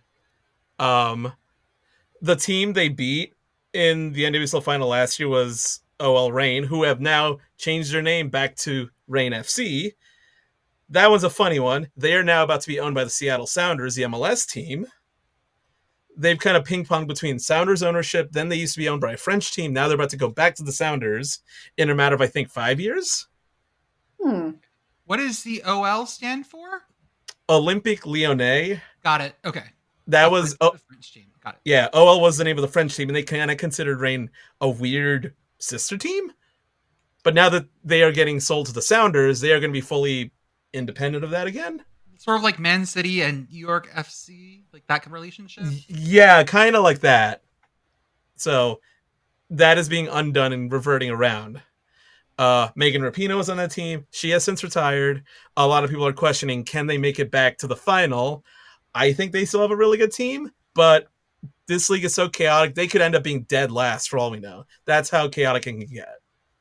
The team they beat in the NWSL final last year was OL Reign, who have now changed their name back to Reign FC. That one's a funny one. They are now about to be owned by the Seattle Sounders, the MLS team. They've kind of ping-ponged between Sounders ownership, then they used to be owned by a French team, now they're about to go back to the Sounders in a matter of, I think, 5 years. What does the OL stand for? Olympique Lyonnais. Got it. Okay. That was... the French team. Got it. Yeah, OL was the name of the French team, and they kind of considered Reign a weird sister team. But now that they are getting sold to the Sounders, they are going to be fully independent of that again. Sort of like Man City and New York FC, like that kind of relationship. Yeah, kind of like that. So that is being undone and reverting around. Megan Rapinoe is on that team. She has since retired. A lot of people are questioning, can they make it back to the final? I think they still have a really good team, but this league is so chaotic, they could end up being dead last for all we know. That's how chaotic it can get.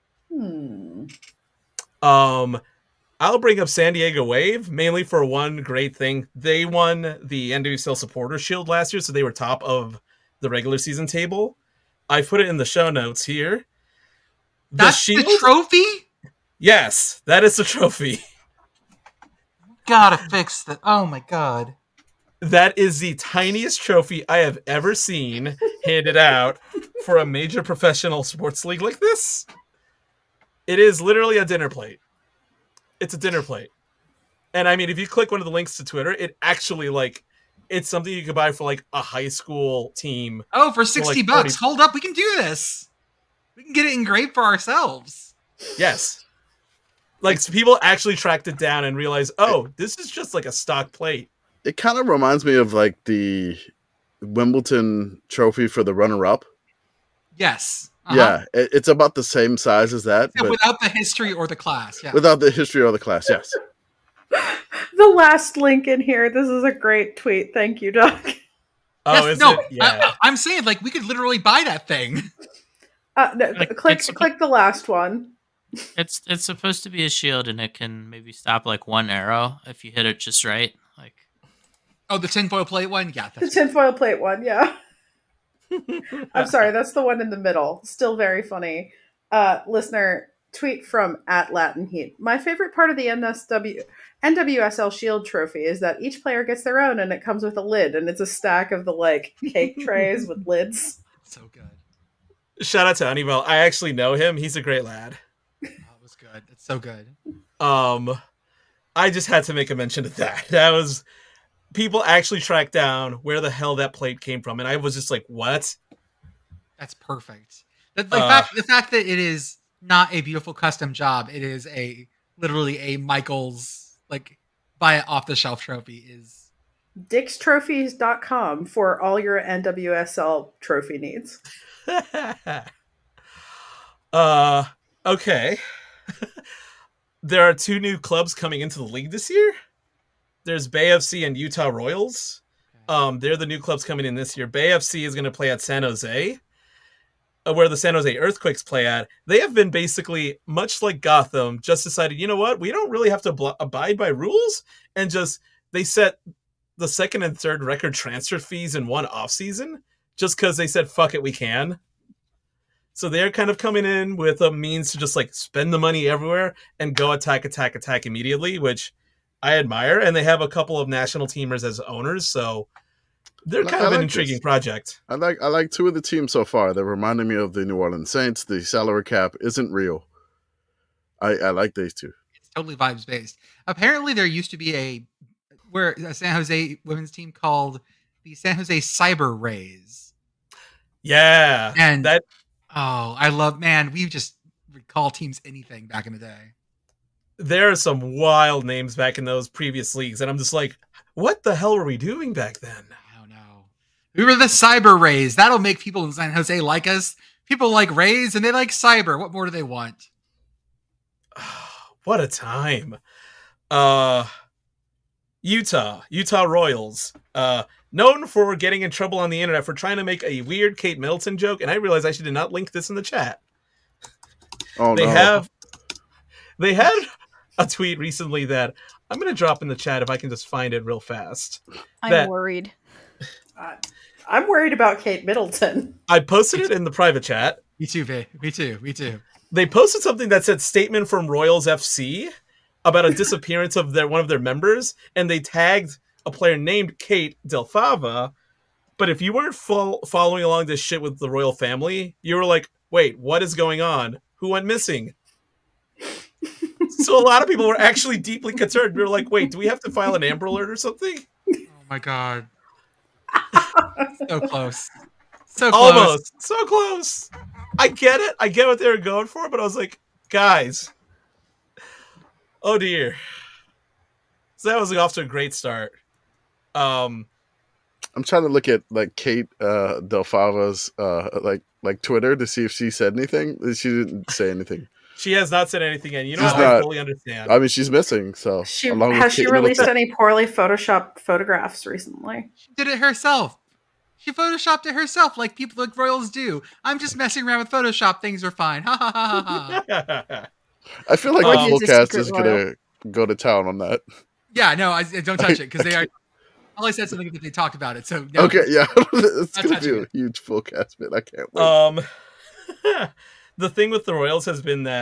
I'll bring up San Diego Wave, mainly for one great thing. They won the NWSL Supporter Shield last year, so they were top of the regular season table. I put it in the show notes here. That's the trophy? Yes, that is the trophy. Gotta fix that. Oh my god. That is the tiniest trophy I have ever seen handed out for a major professional sports league like this. It is literally a dinner plate. It's a dinner plate. And I mean, if you click one of the links to Twitter, it actually, like, it's something you could buy for, like, a high school team. Oh, for 60 like, bucks. 40 Hold up. We can do this. We can get it engraved for ourselves. Yes. Like, so people actually tracked it down and realized, oh, this is just like a stock plate. It kind of reminds me of like the Wimbledon trophy for the runner-up. Yes. Yeah, it's about the same size as that, Yeah, but without the history or the class. Yeah. without the history or the class. Yes. The last link in here. This is a great tweet. Thank you, Doug. Oh, Yes, is no, it? Yeah. I'm saying, like, we could literally buy that thing. No, Like, click it's- click the last one. It's supposed to be a shield, and it can maybe stop like one arrow if you hit it just right. Like, Oh, the tinfoil plate one? Yeah. The That's tinfoil plate one, yeah. I'm sorry, that's the one in the middle. Still very funny. Listener, tweet from @LatinHeat. My favorite part of the NWSL Shield trophy is that each player gets their own and it comes with a lid, and it's a stack of the like cake trays with lids. so good. Shout out to Honeywell. I actually know him. He's a great lad. Oh, it was good. It's so good. I just had to make a mention of that. That was people actually tracked down where the hell that plate came from, and I was just like, "What?" That's perfect. The fact that it is not a beautiful custom job, it is literally a Michaels, like, buy it off the shelf trophy is. DixTrophies.com for all your NWSL trophy needs. Okay. There are two new clubs coming into the league this year. There's Bay FC and Utah Royals. They're the new clubs coming in this year. Bay FC is going to play at San Jose, where the San Jose Earthquakes play at. They have been basically, much like Gotham, just decided, you know what? We don't really have to abide by rules. And they set the second and third record transfer fees in one offseason just because they said, fuck it, we can. So they're kind of coming in with a means to just like spend the money everywhere and go attack immediately, which I admire. And they have a couple of national teamers as owners, so they're kind of an intriguing project. I like two of the teams so far. They're reminding me of the New Orleans Saints. The salary cap isn't real. I like these two. It's totally vibes based. Apparently, there used to be a San Jose women's team called the San Jose Cyber Rays. Yeah, and we just call teams anything back in the day. There are some wild names back in those previous leagues, and I'm just like, what the hell were we doing back then? I don't know. We were the Cyber Rays. That'll make people in San Jose like us. People like Rays, and they like Cyber. What more do they want? What a time. Utah Royals, known for getting in trouble on the internet for trying to make a weird Kate Middleton joke, and I realized I did not link this in the chat. Oh, They had a tweet recently that I'm going to drop in the chat if I can just find it real fast. I'm worried. I'm worried about Kate Middleton. I posted it in the private chat. Me too, babe. Me too. They posted something that said statement from Royals FC about a disappearance of one of their members, and they tagged a player named Kate Del Fava. But if you weren't following along this shit with the royal family, you were like, wait, what is going on? Who went missing? So a lot of people were actually deeply concerned. We were like, wait, do we have to file an Amber Alert or something? Oh my god. So close. So close. Almost. So close. I get it. I get what they were going for, but I was like, guys. Oh dear. So that was off to a great start. I'm trying to look at like Kate Del Fava's like Twitter to see if she said anything. She didn't say anything. She has not said anything, and you know She's what? I not- fully understand. I mean, she's missing. So Has she Kate released Middleton. any poorly photoshopped photographs recently? She did it herself. She photoshopped it herself like people like Royals do. I'm just messing around with Photoshop. Things are fine. Ha ha ha ha ha. I feel like Or the use full a cast secret is gonna go to town on that. Yeah, no, I don't touch it because they are. I only said something that they talked about it. So no. Okay, yeah, it's Not gonna be touching a it. huge full cast bit. I can't wait. The thing with the Royals has been that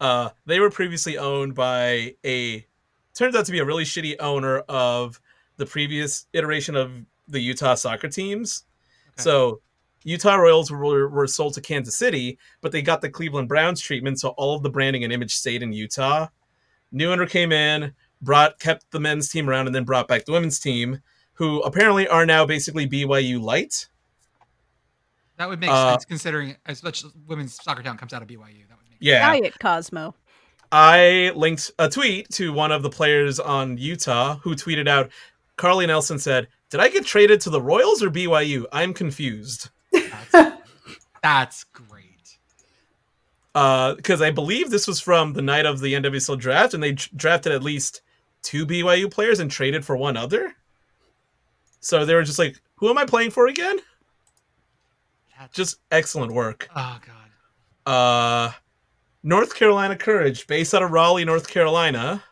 They were previously owned by turns out to be a really shitty owner of the previous iteration of the Utah soccer teams. Okay. So Utah Royals were sold to Kansas City, but they got the Cleveland Browns treatment, so all of the branding and image stayed in Utah. New owner came in, kept the men's team around, and then brought back the women's team, who apparently are now basically BYU Light. That would make sense considering as much as women's soccer town comes out of BYU. That would make Yeah. Diet Cosmo. I linked a tweet to one of the players on Utah who tweeted out, Carly Nelson said, "Did I get traded to the Royals or BYU? I'm confused." That's great. Because I believe this was from the night of the NWSL draft, and they drafted at least 2 BYU players and traded for one other. So they were just like, who am I playing for again? Just excellent work. Oh, God. North Carolina Courage, based out of Raleigh, North Carolina.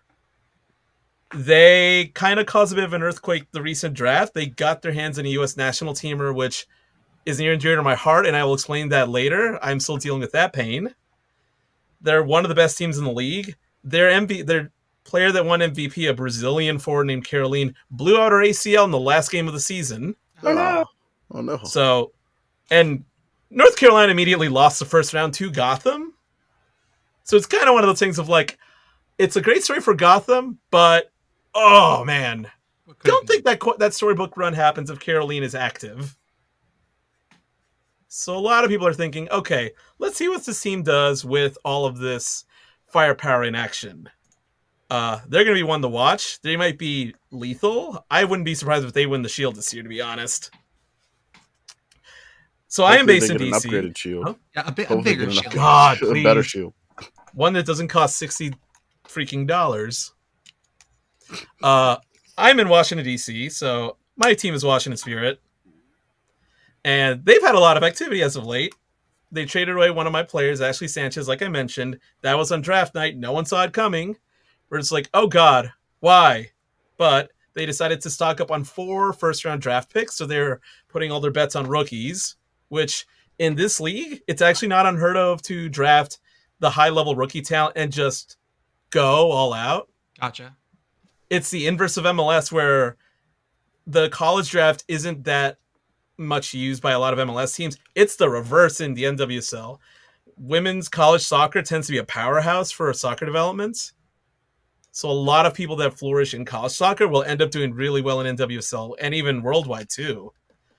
They kind of caused a bit of an earthquake the recent draft. They got their hands on a U.S. national teamer, which is near and dear to my heart, and I will explain that later. I'm still dealing with that pain. They're one of the best teams in the league. Their player that won MVP, a Brazilian forward named Caroline, blew out her ACL in the last game of the season. Oh, no. Oh, no. So, and North Carolina immediately lost the first round to Gotham. So it's kind of one of those things of like, it's a great story for Gotham, but oh man, don't think that storybook run happens if Caroline is active. So a lot of people are thinking, okay, let's see what this team does with all of this firepower in action. They're going to be one to watch. They might be lethal. I wouldn't be surprised if they win the Shield this year, to be honest. So I am based in DC. An upgraded Shield. Huh? Yeah, a bigger shield. God, a please. better Shield. One that doesn't cost $60 freaking dollars. I'm in Washington, D.C., so my team is Washington Spirit. And they've had a lot of activity as of late. They traded away one of my players, Ashley Sanchez, like I mentioned. That was on draft night. No one saw it coming. We're just like, oh, God, why? But they decided to stock up on 4 first-round draft picks, so they're putting all their bets on rookies, which in this league, it's actually not unheard of to draft the high-level rookie talent and just go all out. Gotcha. It's the inverse of MLS, where the college draft isn't that much used by a lot of MLS teams. It's the reverse in the NWSL. Women's college soccer tends to be a powerhouse for soccer development. So a lot of people that flourish in college soccer will end up doing really well in NWSL and even worldwide too.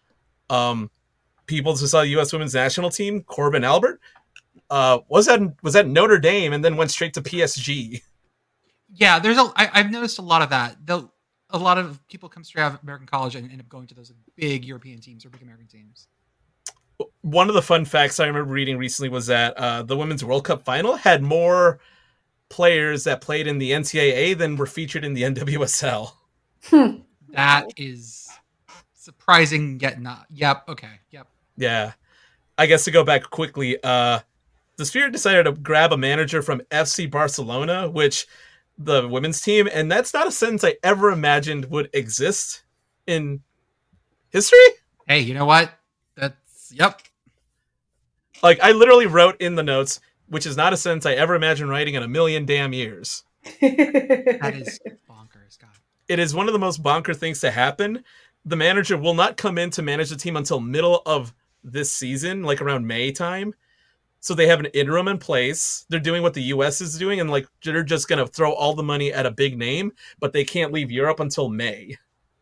People who saw the U.S. women's national team, Corbin Albert, was that Notre Dame and then went straight to PSG. Yeah, I've noticed a lot of that. A lot of people come straight out of American college and end up going to those big European teams or big American teams. One of the fun facts I remember reading recently was that the Women's World Cup final had more players that played in the NCAA than were featured in the NWSL. That is surprising yet not. Yep. Okay. Yep. Yeah. I guess to go back quickly, the Spirit decided to grab a manager from FC Barcelona, which the women's team, and that's not a sentence I ever imagined would exist in history. Hey, you know what? Yep. Like, I literally wrote in the notes, which is not a sentence I ever imagined writing in a million damn years. That is bonkers, God. It is one of the most bonker things to happen. The manager will not come in to manage the team until middle of this season, like around May time. So they have an interim in place. They're doing what the US is doing, and like they're just going to throw all the money at a big name, but they can't leave Europe until May.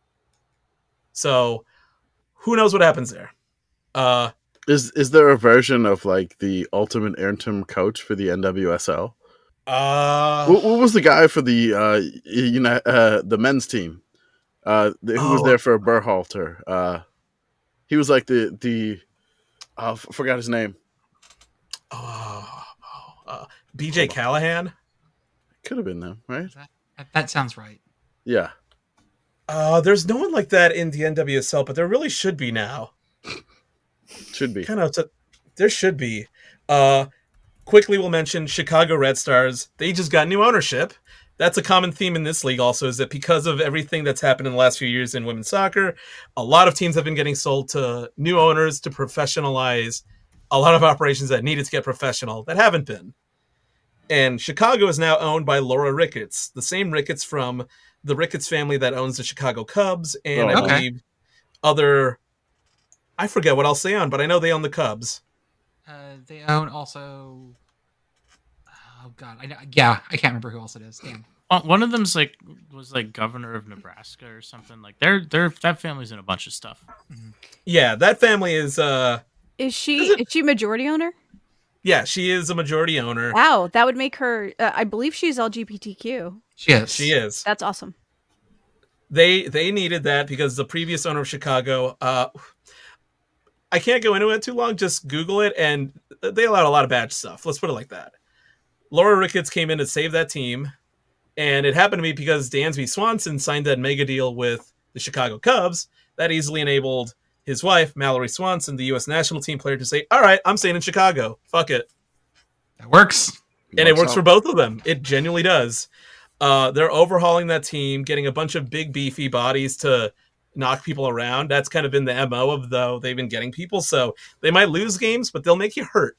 So who knows what happens there? Is there a version of like the ultimate interim coach for the NWSL? What was the guy for the men's team? Who was there for Berhalter? He was like the forgot his name. BJ Callahan? Could have been them, right? That sounds right. Yeah. There's no one like that in the NWSL, but there really should be now. Should be. There should be. Quickly, we'll mention Chicago Red Stars. They just got new ownership. That's a common theme in this league also, is that because of everything that's happened in the last few years in women's soccer, a lot of teams have been getting sold to new owners to professionalize a lot of operations that needed to get professional that haven't been. And Chicago is now owned by Laura Ricketts, the same Ricketts from the Ricketts family that owns the Chicago Cubs, and I Oh. Okay. believe other. I forget what else they own, but I know they own the Cubs. They own also. Oh God, I can't remember who else it is. Damn. One of them's was governor of Nebraska or something. Like they're that family's in a bunch of stuff. Yeah, that family is. Is she majority owner? Yeah, she is a majority owner. Wow, that would make her. I believe she's LGBTQ. She is. She is. That's awesome. They needed that because the previous owner of Chicago. I can't go into it too long. Just Google it, and they allowed a lot of bad stuff. Let's put it like that. Laura Ricketts came in to save that team, and it happened to be because Dansby Swanson signed that mega deal with the Chicago Cubs that easily enabled his wife, Mallory Swanson, the U.S. national team player, to say, all right, I'm staying in Chicago. Fuck it. That works. And it works for both of them. It genuinely does. They're overhauling that team, getting a bunch of big, beefy bodies to knock people around. That's kind of been the MO of though they've been getting people. So they might lose games, but they'll make you hurt.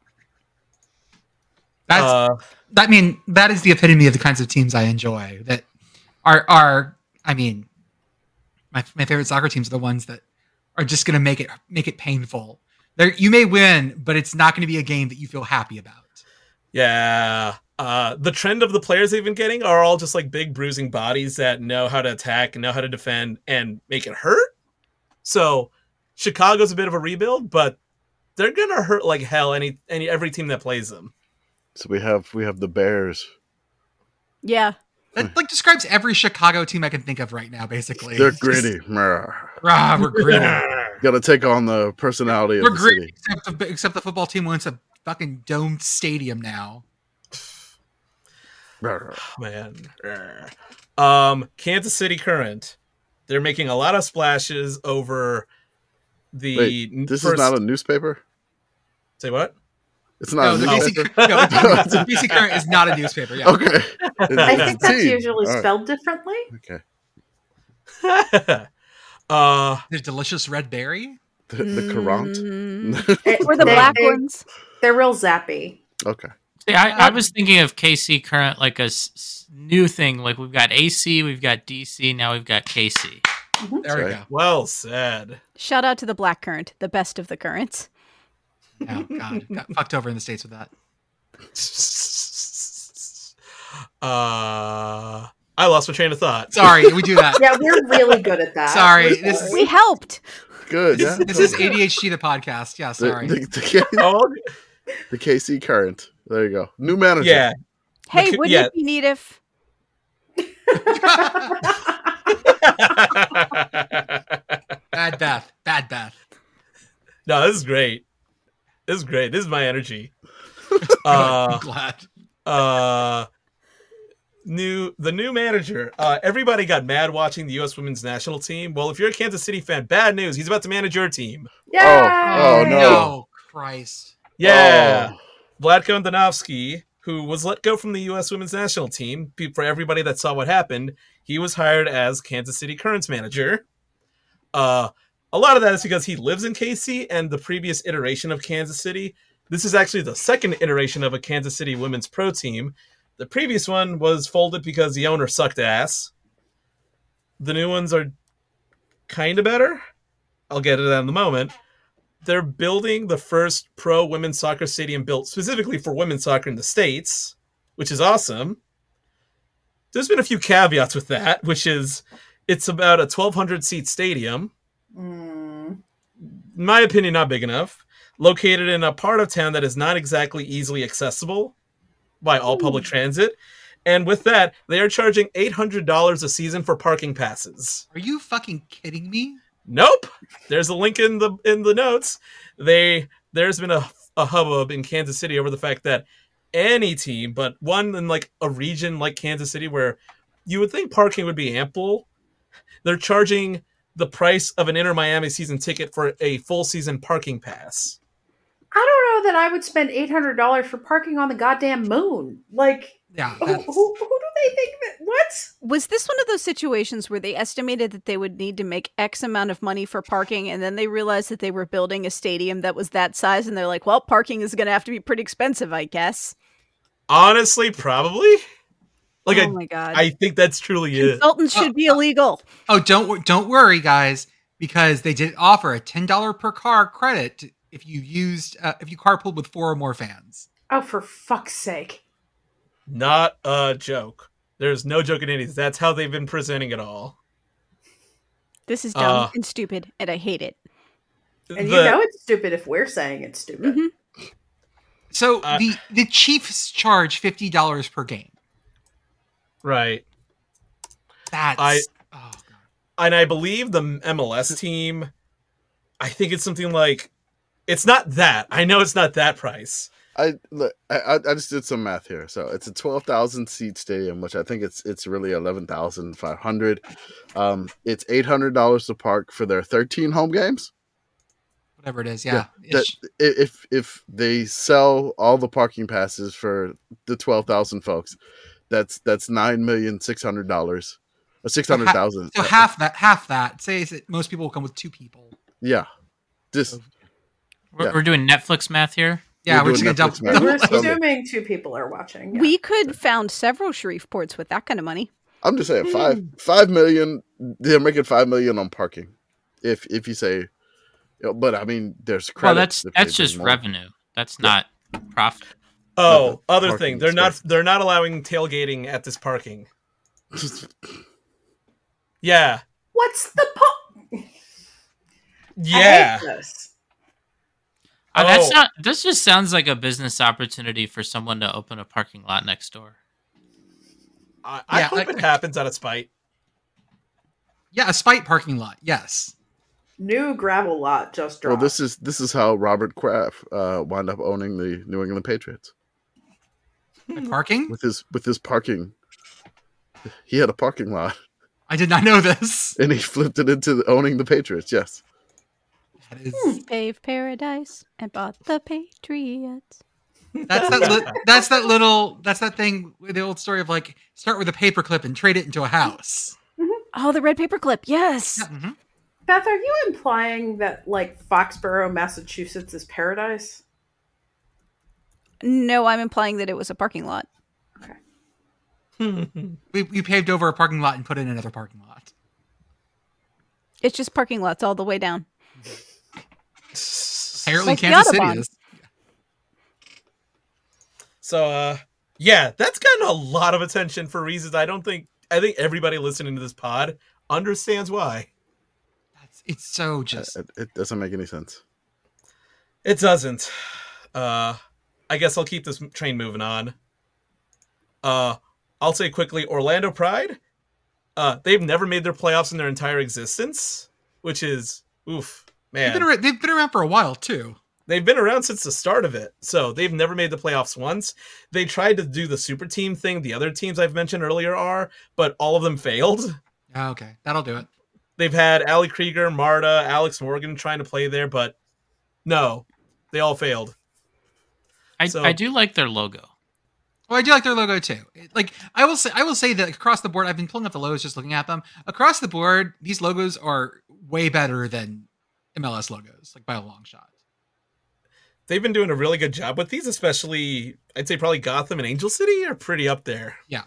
That is the epitome of the kinds of teams I enjoy. That are my favorite soccer teams are the ones that are just going to make it painful. You may win, but it's not going to be a game that you feel happy about. Yeah. The trend of the players they've been getting are all just like big bruising bodies that know how to attack and know how to defend and make it hurt. So Chicago's a bit of a rebuild, but they're gonna hurt like hell every team that plays them. So we have the Bears. Yeah. That describes every Chicago team I can think of right now. Basically, They're It's just, gritty. We're gritty. Got to take on the personality of We're the gritty. city. Except the football team wants a fucking domed stadium now. Man. Kansas City Current. They're making a lot of splashes over the Wait, this first... is not a newspaper? Say what? It's not the a newspaper? the BC Current is not a newspaper. Yeah. Okay. I think that's Team. usually All right. spelled differently. Okay. There's delicious red berry. The Courant? Or the black ones. They're real zappy. Okay. See, I was thinking of KC Current like a new thing. Like we've got AC, we've got DC, now we've got KC. There we Sorry. go. Well said. Shout out to the black current, the best of the currents. Oh God, got fucked over in the States with that. I lost my train of thought. Sorry, we do that. Yeah, we're really good at that. Sorry, We're this good. is- We helped. Good. Yeah. This is ADHD the podcast. Yeah, sorry. Oh, The KC Current. There you go. New manager. yeah. Hey, wouldn't yeah. it be neat if Bad Beth. Bad Beth. No, this is great. This is great. This is my energy. I'm glad. The new manager. Everybody got mad watching the U.S. Women's National Team. Well, if you're a Kansas City fan, bad news. He's about to manage your team. Yeah. Oh, no. Christ. Yeah, Oh. Vlatko Andonovski, who was let go from the U.S. Women's National Team. For everybody that saw what happened, he was hired as Kansas City Current's manager. A lot of that is because he lives in KC, and the previous iteration of Kansas City. This is actually the second iteration of a Kansas City women's pro team. The previous one was folded because the owner sucked ass. The new ones are kind of better. I'll get to that in a moment. They're building the first pro women's soccer stadium built specifically for women's soccer in the States, which is awesome. There's been a few caveats with that, which is it's about a 1,200 seat stadium. Mm. In my opinion, not big enough. Located in a part of town that is not exactly easily accessible by all public transit. And with that, they are charging $800 a season for parking passes. Are you fucking kidding me? Nope. There's a link in the notes. There's been a hubbub in Kansas City over the fact that any team, but one in like a region like Kansas City where you would think parking would be ample, they're charging the price of an Inter Miami season ticket for a full season parking pass. I don't know that I would spend $800 for parking on the goddamn moon. Like, Yeah. who That's, do they think that? What? was this one of those situations where they estimated that they would need to make X amount of money for parking, and then they realized that they were building a stadium that was that size, and they're like, well, parking is going to have to be pretty expensive, I guess. Honestly, probably. Like, Oh my god. I think that's truly it. Consultants should be illegal. Oh, don't worry, guys, because they did offer a $10 per car credit if you carpooled with 4 or more fans. Oh, for fuck's sake. Not a joke. There's no joke in any of this. That's how they've been presenting it all. This is dumb and stupid, and I hate it. And you know it's stupid if we're saying it's stupid. Mm-hmm. So the Chiefs charge $50 per game. Right. That's oh god. And I believe the MLS team, I think it's something like, it's not that. I know it's not that price. I just did some math here. So it's a 12,000 seat stadium, which I think it's really 11,500. It's $800 to park for their 13 home games. Whatever it is, yeah. If they sell all the parking passes for the 12,000 folks, that's $9,600,000 or $600,000. So half that. Say that most people will come with 2 people. Yeah, We're doing Netflix math here. Yeah, we're doing just gonna Netflix math. We're Double. assuming 2 people are watching. Yeah. We could found several Shreveports with that kind of money. I'm just saying 5 million. They're making $5 million on parking. If you say, but I mean, there's Well, credits. that's just revenue. That's not profit. Oh, the other parking thing. space. They're not allowing tailgating at this parking. Yeah. What's the point? Yeah. That's not. This just sounds like a business opportunity for someone to open a parking lot next door. I hope it happens out of spite. Yeah, a spite parking lot. Yes. New gravel lot just dropped. Well, this is how Robert Kraft wound up owning the New England Patriots Like parking? with his parking. He had a parking lot, I did not know this. and he flipped it into owning the Patriots. Yes. That is, Paved paradise and bought the Patriots. that's that thing, the old story of like start with a paperclip and trade it into a house. Oh, the red paperclip. Yes. Mm-hmm. Beth, are you implying that like Foxborough, Massachusetts is paradise? No, I'm implying that it was a parking lot. We paved over a parking lot and put in another parking lot. It's just parking lots all the way down. Apparently, Like the Kansas City Autobahn. is. So, yeah, that's gotten a lot of attention for reasons I think everybody listening to this pod understands why. It's so just. It doesn't make any sense. It doesn't. I guess I'll keep this train moving on. I'll say quickly, Orlando Pride. They've never made their playoffs in their entire existence, which is oof, man. They've been around for a while too. They've been around since the start of it, so they've never made the playoffs once. They tried to do the super team thing. The other teams I've mentioned earlier are, but all of them failed. Oh, okay, that'll do it. They've had Ali Krieger, Marta, Alex Morgan trying to play there, but no, they all failed. I do like their logo. Well, I do like their logo too. I will say that across the board, I've been pulling up the logos, just looking at them. Across the board, these logos are way better than MLS logos, like by a long shot. They've been doing a really good job with these, especially I'd say probably Gotham and Angel City are pretty up there. Yeah.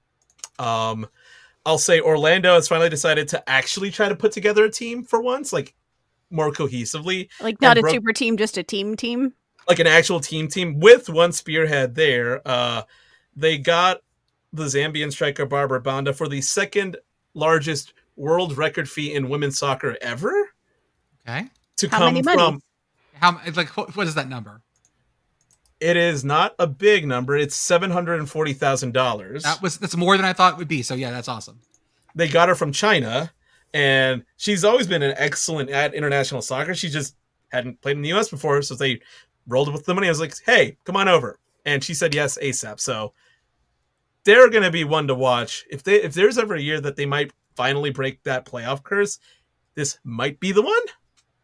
I'll say Orlando has finally decided to actually try to put together a team for once, like more cohesively. Like not a super team, just a team. Like an actual team with one spearhead there. They got the Zambian striker Barbara Banda for the second largest world record fee in women's soccer ever. Okay. To How come many money? from What is that number? It is not a big number. It's $740,000. That's more than I thought it would be. So yeah, that's awesome. They got her from China, and she's always been an excellent at international soccer. She just hadn't played in the U.S. before, so they rolled with the money. I was like, "Hey, come on over," and she said yes ASAP. So they're going to be one to watch. If there's ever a year that they might finally break that playoff curse, this might be the one.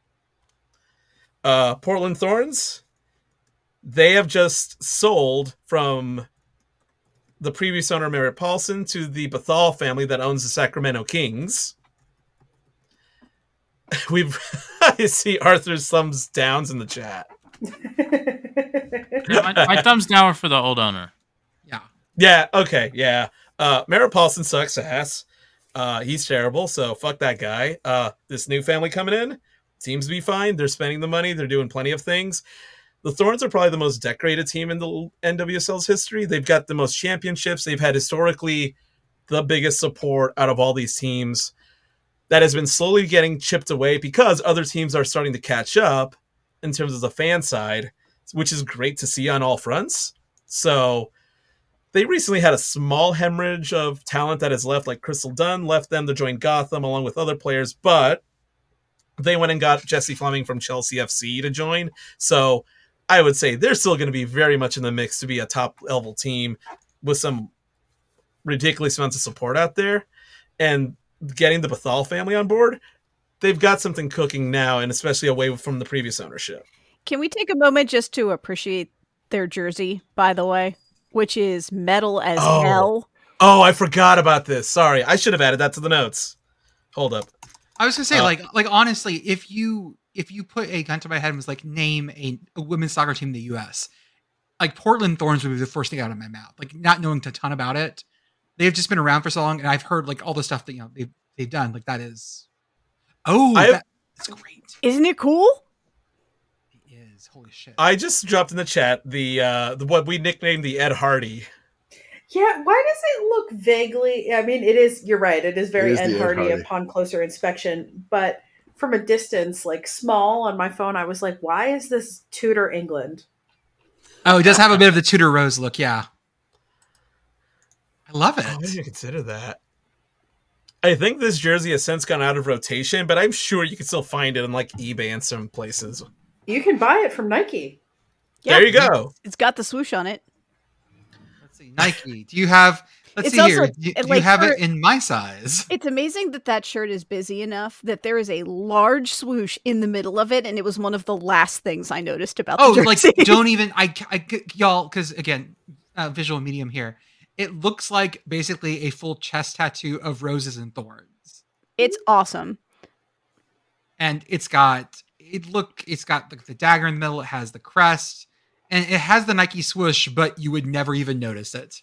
Portland Thorns. They have just sold from the previous owner, Merritt Paulson, to the Bethal family that owns the Sacramento Kings. I see Arthur's thumbs downs in the chat. Yeah, my thumbs down for the old owner. Yeah, okay, yeah. Merritt Paulson sucks ass. He's terrible, so fuck that guy. This new family coming in seems to be fine. They're spending the money. They're doing plenty of things. The Thorns are probably the most decorated team in the NWSL's history. They've got the most championships. They've had historically the biggest support out of all these teams. That has been slowly getting chipped away because other teams are starting to catch up in terms of the fan side, which is great to see on all fronts. So they recently had a small hemorrhage of talent that has left, like Crystal Dunn left them to join Gotham along with other players, but they went and got Jesse Fleming from Chelsea FC to join. So I would say they're still going to be very much in the mix to be a top level team with some ridiculous amounts of support out there. And getting the Bethal family on board, they've got something cooking now, and especially away from the previous ownership. Can we take a moment just to appreciate their jersey, by the way, which is metal as hell? Oh, I forgot about this. Sorry, I should have added that to the notes. Hold up. I was gonna say, like honestly, if you put a gun to my head and was like, name a women's soccer team in the U.S., like Portland Thorns would be the first thing out of my mouth. Like, not knowing a ton about it, they've just been around for so long, and I've heard like all the stuff that they've done. Like, that is, that's great. Isn't it cool? It is. Holy shit! I just dropped in the chat the what we nicknamed the Ed Hardy. Yeah, why does it look vaguely? I mean, it is. You're right. It is very Ed Hardy upon closer inspection, but from a distance, like small on my phone, I was like, "Why is this Tudor England?" Oh, it does have a bit of the Tudor Rose look. Yeah, I love it. Oh, I didn't consider that. I think this jersey has since gone out of rotation, but I'm sure you can still find it on like eBay and some places. You can buy it from Nike. There you go. It's got the swoosh on it. Let's see, Nike. Do you have? Let's see here. Do you have it in my size? It's amazing that shirt is busy enough that there is a large swoosh in the middle of it, and it was one of the last things I noticed about the jersey. Like, don't even y'all, because again, visual medium here. It looks like basically a full chest tattoo of roses and thorns. It's awesome, and it's got the dagger in the middle. It has the crest, and it has the Nike swoosh, but you would never even notice it.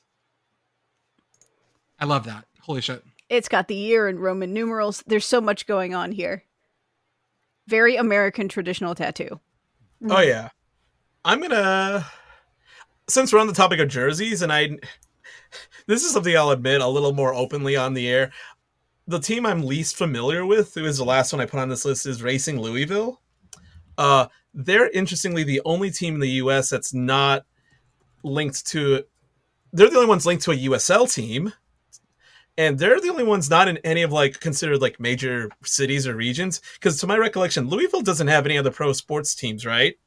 I love that. Holy shit. It's got the year in Roman numerals. There's so much going on here. Very American traditional tattoo. Oh, yeah. I'm going to... Since we're on the topic of jerseys, and this is something I'll admit a little more openly on the air. The team I'm least familiar with, who is the last one I put on this list, is Racing Louisville. They're, interestingly, the only team in the U.S. that's not linked to... They're the only ones linked to a USL team. And they're the only ones not in any of considered major cities or regions. Because to my recollection, Louisville doesn't have any other pro sports teams, right?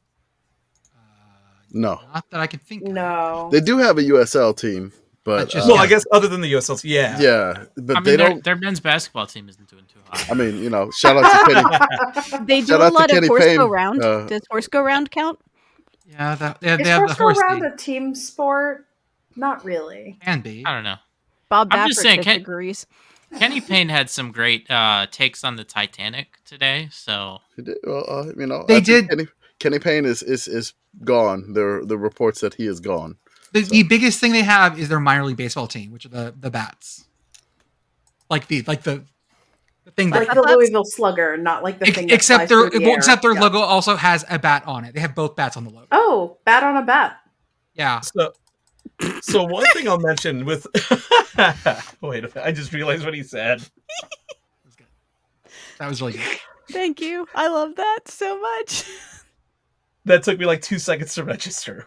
No. Not that I can think of. No. They do have a USL team, but... I guess other than the USL team, yeah. Yeah, but their men's basketball team isn't doing too hot. I mean, shout out to Kenny. They do a lot of horse go round. Does horse go round count? Yeah, they have the horse go round a team sport? Not really. Can be. I don't know. Bob Baffert disagrees. Kenny Payne had some great takes on the Titanic today. So well, they did. Kenny Payne is gone. The reports that he is gone. The biggest thing they have is their minor league baseball team, which are the bats. Like the thing like the Louisville Slugger, not like the thing. Except their logo also has a bat on it. They have both bats on the logo. Oh, bat on a bat. Yeah. So one thing I'll mention with wait a minute, I just realized what he said. That was really good. Thank you. I love that so much. That took me 2 seconds to register.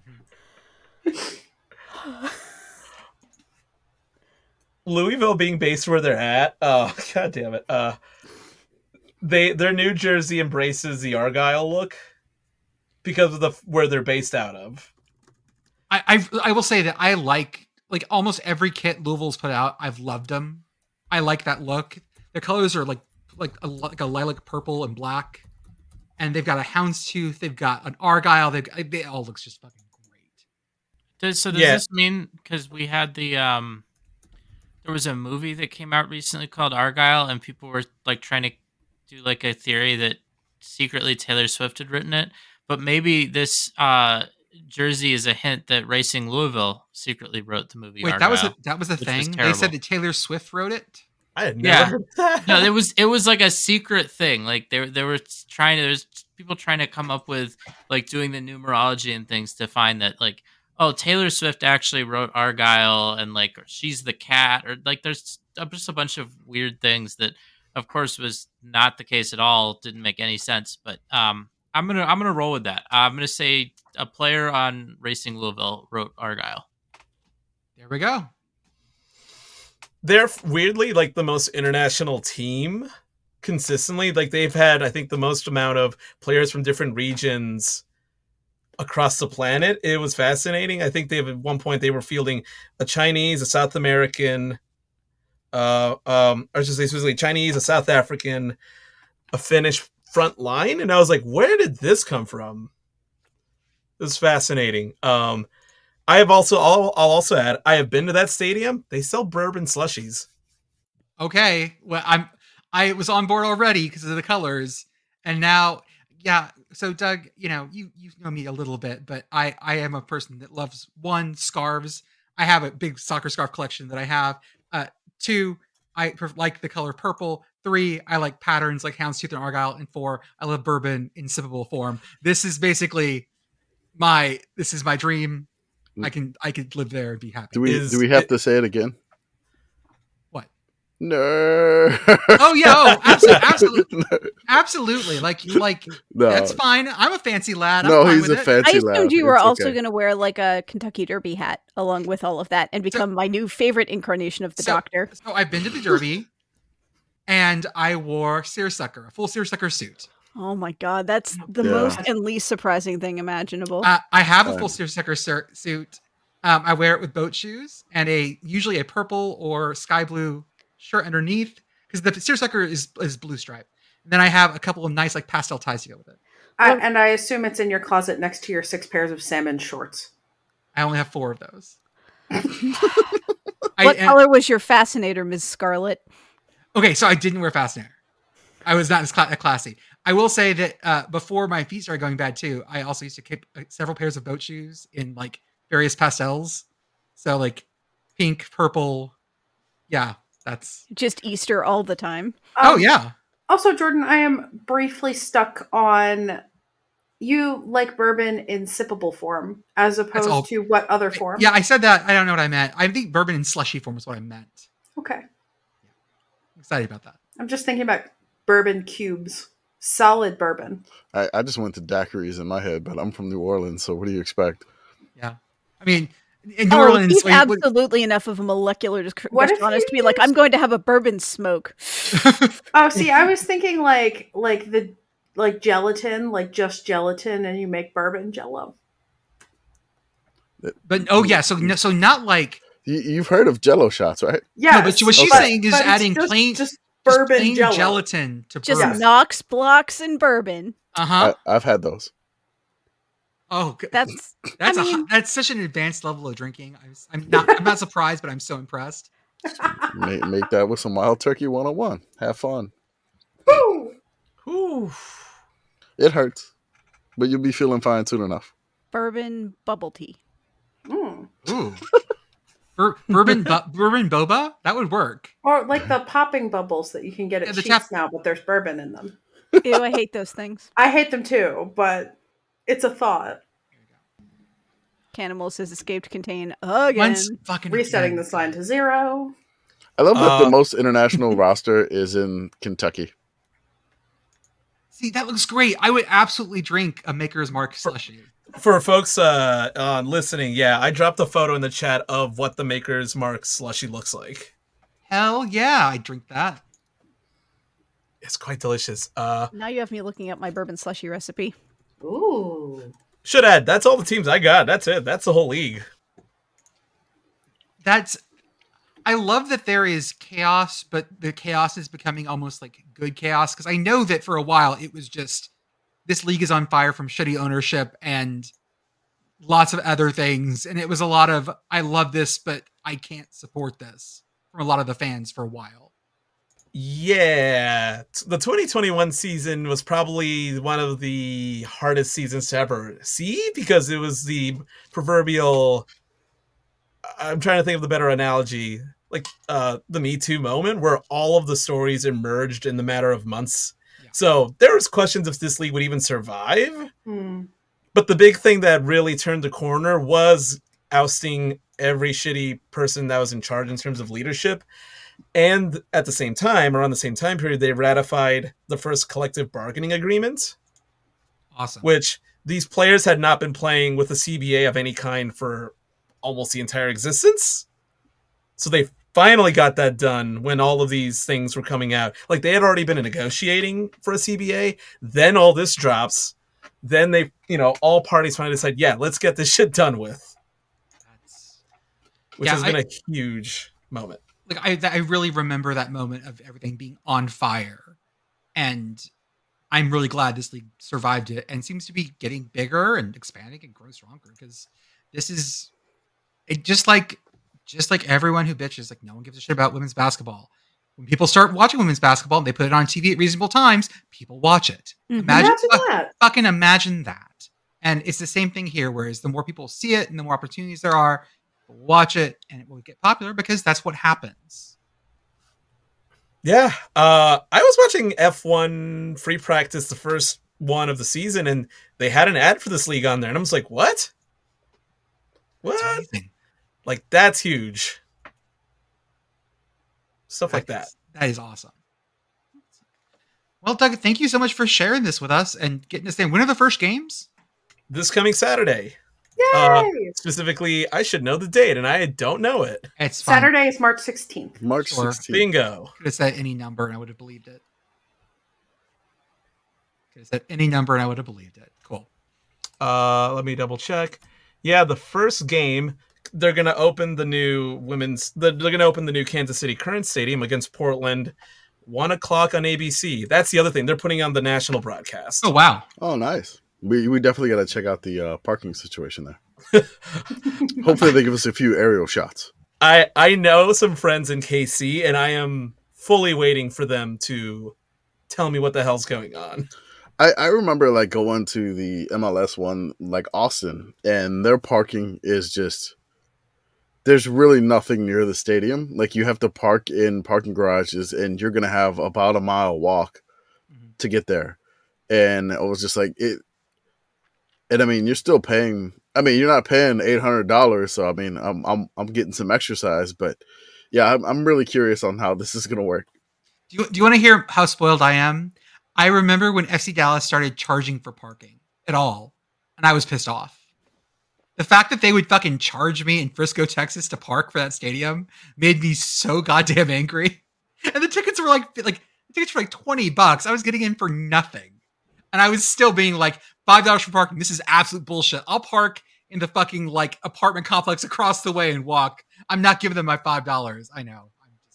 Louisville being based where they're at. Oh, god damn it. Their New Jersey embraces the Argyle look because of where they're based out of. I will say that I like almost every kit Louisville's put out. I've loved them. I like that look. Their colors are like a lilac purple and black, and they've got a houndstooth. They've got an Argyle. They all looks just fucking great. Does this mean, because we had the there was a movie that came out recently called Argyle, and people were trying to do a theory that secretly Taylor Swift had written it, but maybe this jersey is a hint that Racing Louisville secretly wrote the movie. Wait, Argyle, that was a which was thing. They said terrible. that Taylor Swift wrote it. I had never Yeah. heard of that. No, it was like a secret thing. Like they were trying to. There's people trying to come up with like doing the numerology and things to find that like, oh, Taylor Swift actually wrote Argyle and like she's the cat, or like there's just a bunch of weird things that, of course, was not the case at all. Didn't make any sense. But I'm gonna roll with that. I'm gonna say a player on Racing Louisville wrote Argyle. There we go. They're weirdly like the most international team consistently. Like they've had, I think, the most amount of players from different regions across the planet. It was fascinating. I think at one point they were fielding a Chinese, a South American, or just specifically Chinese, a South African, a Finnish front line, and I was like, where did this come from? It was fascinating. I have also, I'll also add, I have been to that stadium. They sell bourbon slushies. Okay, well, I was on board already because of the colors, and now, yeah. So, Doug, you know me a little bit, but I am a person that loves scarves. I have a big soccer scarf collection that I have. 2, I like the color purple. 3, I like patterns like houndstooth and Argyle, and 4, I love bourbon in sippable form. This is basically my dream. I could live there and be happy. Do we have to say it again? What? No. Oh yeah, absolutely. Absolutely. Like No. that's fine. I'm a fancy lad. I'm No, fine he's with a it. fancy I lad. assumed you were It's also okay. going to wear like a Kentucky Derby hat along with all of that and become my new favorite incarnation of the Doctor. So I've been to the Derby, and I wore seersucker, a full seersucker suit. Oh my god, that's the Yeah. most and least surprising thing imaginable. I have a full seersucker suit. I wear it with boat shoes and usually a purple or sky blue shirt underneath because the seersucker is blue stripe. And then I have a couple of nice like pastel ties to go with it. And I assume it's in your closet next to your 6 pairs of salmon shorts. I only have 4 of those. What color was your fascinator, Ms. Scarlet? Okay, so I didn't wear fastener. I was not as classy. I will say that before my feet started going bad too, I also used to keep several pairs of boat shoes in like various pastels. So like pink, purple. Yeah, that's... Just Easter all the time. Oh, yeah. Also, Jordan, I am briefly stuck on you like bourbon in sippable form as opposed to what other form? Yeah, I said that. I don't know what I meant. I think bourbon in slushy form is what I meant. Okay. I'm excited about that. I'm just thinking about bourbon cubes. Solid bourbon. I just went to daiquiris in my head, but I'm from New Orleans, so what do you expect? Yeah. I mean, in New Orleans... He's absolutely enough of a molecular gastronomist to be like, I'm going to have a bourbon smoke. Oh, see, I was thinking like gelatin, like just gelatin, and you make bourbon jello. But, oh yeah, so not like... You've heard of Jello shots, right? Yeah, no, but what she's saying is adding plain bourbon jello. gelatin to just bourbon. Knox blocks and bourbon. Uh-huh. I've had those. Oh, that's that's such an advanced level of drinking. I'm not surprised, but I'm so impressed. Make that with some Wild Turkey 101. Have fun. Ooh. It hurts, but you'll be feeling fine soon enough. Bourbon bubble tea. Ooh. Bourbon boba? That would work. Or like the popping bubbles that you can get at Sheetz now, but there's bourbon in them. Ew, I hate those things. I hate them too, but it's a thought. Canimals has escaped contain again. Once fucking resetting the sign to 0. I love that the most international roster is in Kentucky. See, that looks great. I would absolutely drink a Maker's Mark slushie. For folks listening, yeah, I dropped a photo in the chat of what the Maker's Mark slushie looks like. Hell yeah, I'd drink that. It's quite delicious. Now you have me looking up my bourbon slushy recipe. Ooh. Should add, that's all the teams I got. That's it. That's the whole league. I love that there is chaos, but the chaos is becoming almost like good chaos. Because I know that for a while it was just, this league is on fire from shitty ownership and lots of other things. And it was a lot of, I love this, but I can't support this from a lot of the fans for a while. Yeah, the 2021 season was probably one of the hardest seasons to ever see because it was the proverbial. I'm trying to think of the better analogy, like the Me Too moment, where all of the stories emerged in the matter of months. Yeah. So there was questions if this league would even survive. Hmm. But the big thing that really turned the corner was ousting every shitty person that was in charge in terms of leadership. And at the same time, around the same time period, they ratified the first collective bargaining agreement, Awesome. which these players had not been playing with a CBA of any kind for almost the entire existence. So they finally got that done when all of these things were coming out. Like, they had already been negotiating for a CBA. Then all this drops. Then they, all parties finally decide, yeah, let's get this shit done with. Which has been a huge moment. Like I really remember that moment of everything being on fire, and I'm really glad this league survived it and seems to be getting bigger and expanding and growing stronger, because this is it. Just like everyone who bitches, like, no one gives a shit about women's basketball. When people start watching women's basketball and they put it on TV at reasonable times, people watch it. Imagine that. Fucking imagine that. And it's the same thing here, whereas the more people see it and the more opportunities there are, watch it and it will get popular because that's what happens. Yeah. I was watching F1 free practice, the first one of the season, and they had an ad for this league on there. And I was like, what? What? Like, that's huge. Stuff like that. That is awesome. Well, Doug, thank you so much for sharing this with us and getting us in. When are the first games? This coming Saturday. Yay! Specifically, I should know the date, and I don't know it. It's fine. Saturday is March 16th. March Sure. 16th. Bingo. Could have said any number and I would have believed it. Could have said any number and I would have believed it. Cool. Let me double check. Yeah, the first game, they're gonna open the new they're gonna open the new Kansas City Current Stadium against Portland, 1:00 on ABC. That's the other thing. They're putting on the national broadcast. Oh, wow. Oh, nice. We definitely got to check out the parking situation there. Hopefully they give us a few aerial shots. I know some friends in KC, and I am fully waiting for them to tell me what the hell's going on. I remember like going to the MLS one, like Austin, and their parking is just, there's really nothing near the stadium. Like, you have to park in parking garages and you're going to have about a mile walk to get there. And I was just like, and I mean, you're still paying, I mean, you're not paying $800. So, I mean, I'm getting some exercise, but yeah, I'm really curious on how this is going to work. Do you want to hear how spoiled I am? I remember when FC Dallas started charging for parking at all, and I was pissed off. The fact that they would fucking charge me in Frisco, Texas to park for that stadium made me so goddamn angry. And the tickets were like $20. I was getting in for nothing. And I was still being like, $5 for parking. This is absolute bullshit. I'll park in the fucking like apartment complex across the way and walk. I'm not giving them my $5. I know.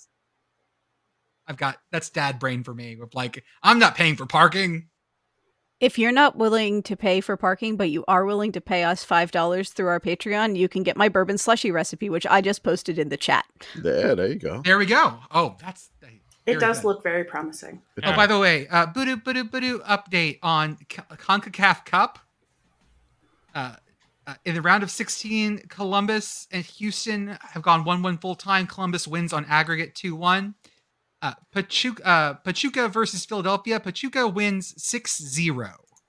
That's dad brain for me. With like, I'm not paying for parking. If you're not willing to pay for parking, but you are willing to pay us $5 through our Patreon, you can get my bourbon slushy recipe, which I just posted in the chat. Yeah, there you go. There we go. Oh, that's... It does look very promising. Oh, by the way, Boodoo update on CONCACAF Cup. In the round of 16, Columbus and Houston have gone 1-1 full time. Columbus wins on aggregate 2-1. Pachuca versus Philadelphia. Pachuca wins 6-0.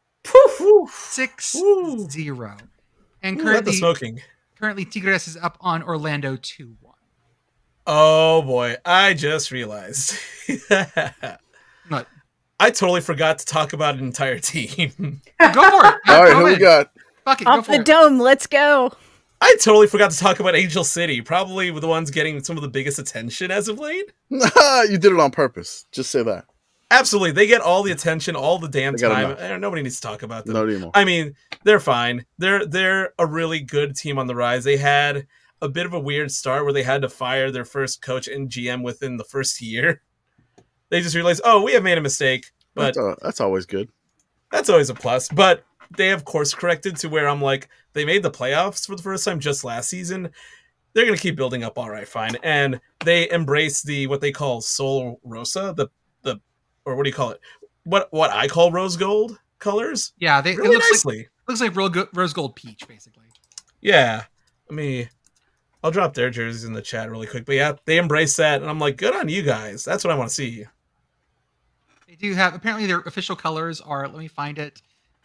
6-0. And currently Tigres is up on Orlando 2-1. Oh boy, I just realized. What? I totally forgot to talk about an entire team. Go for it. All right, who we got? Fuck it, Off the dome, let's go. I totally forgot to talk about Angel City, probably the ones getting some of the biggest attention as of late. You did it on purpose. Just say that. Absolutely. They get all the attention, all the damn They got time. enough. Nobody needs to talk about them. Not anymore. I mean, they're fine. They're a really good team on the rise. They had a bit of a weird start where they had to fire their first coach and GM within the first year. They just realized, oh, we have made a mistake. But That's always good. that's always a plus. But they have course corrected to where I'm like, they made the playoffs for the first time just last season. they're going to keep building up. All right, fine. And they embrace what they call Sol Rosa, or what do you call it? What I call rose gold colors. Yeah, Really it looks nicely. looks like rose gold peach, basically. Yeah. I'll drop their jerseys in the chat really quick. But yeah, they embrace that. And I'm like, good on you guys. That's what I want to see. They do have, apparently their official colors are, let me find it.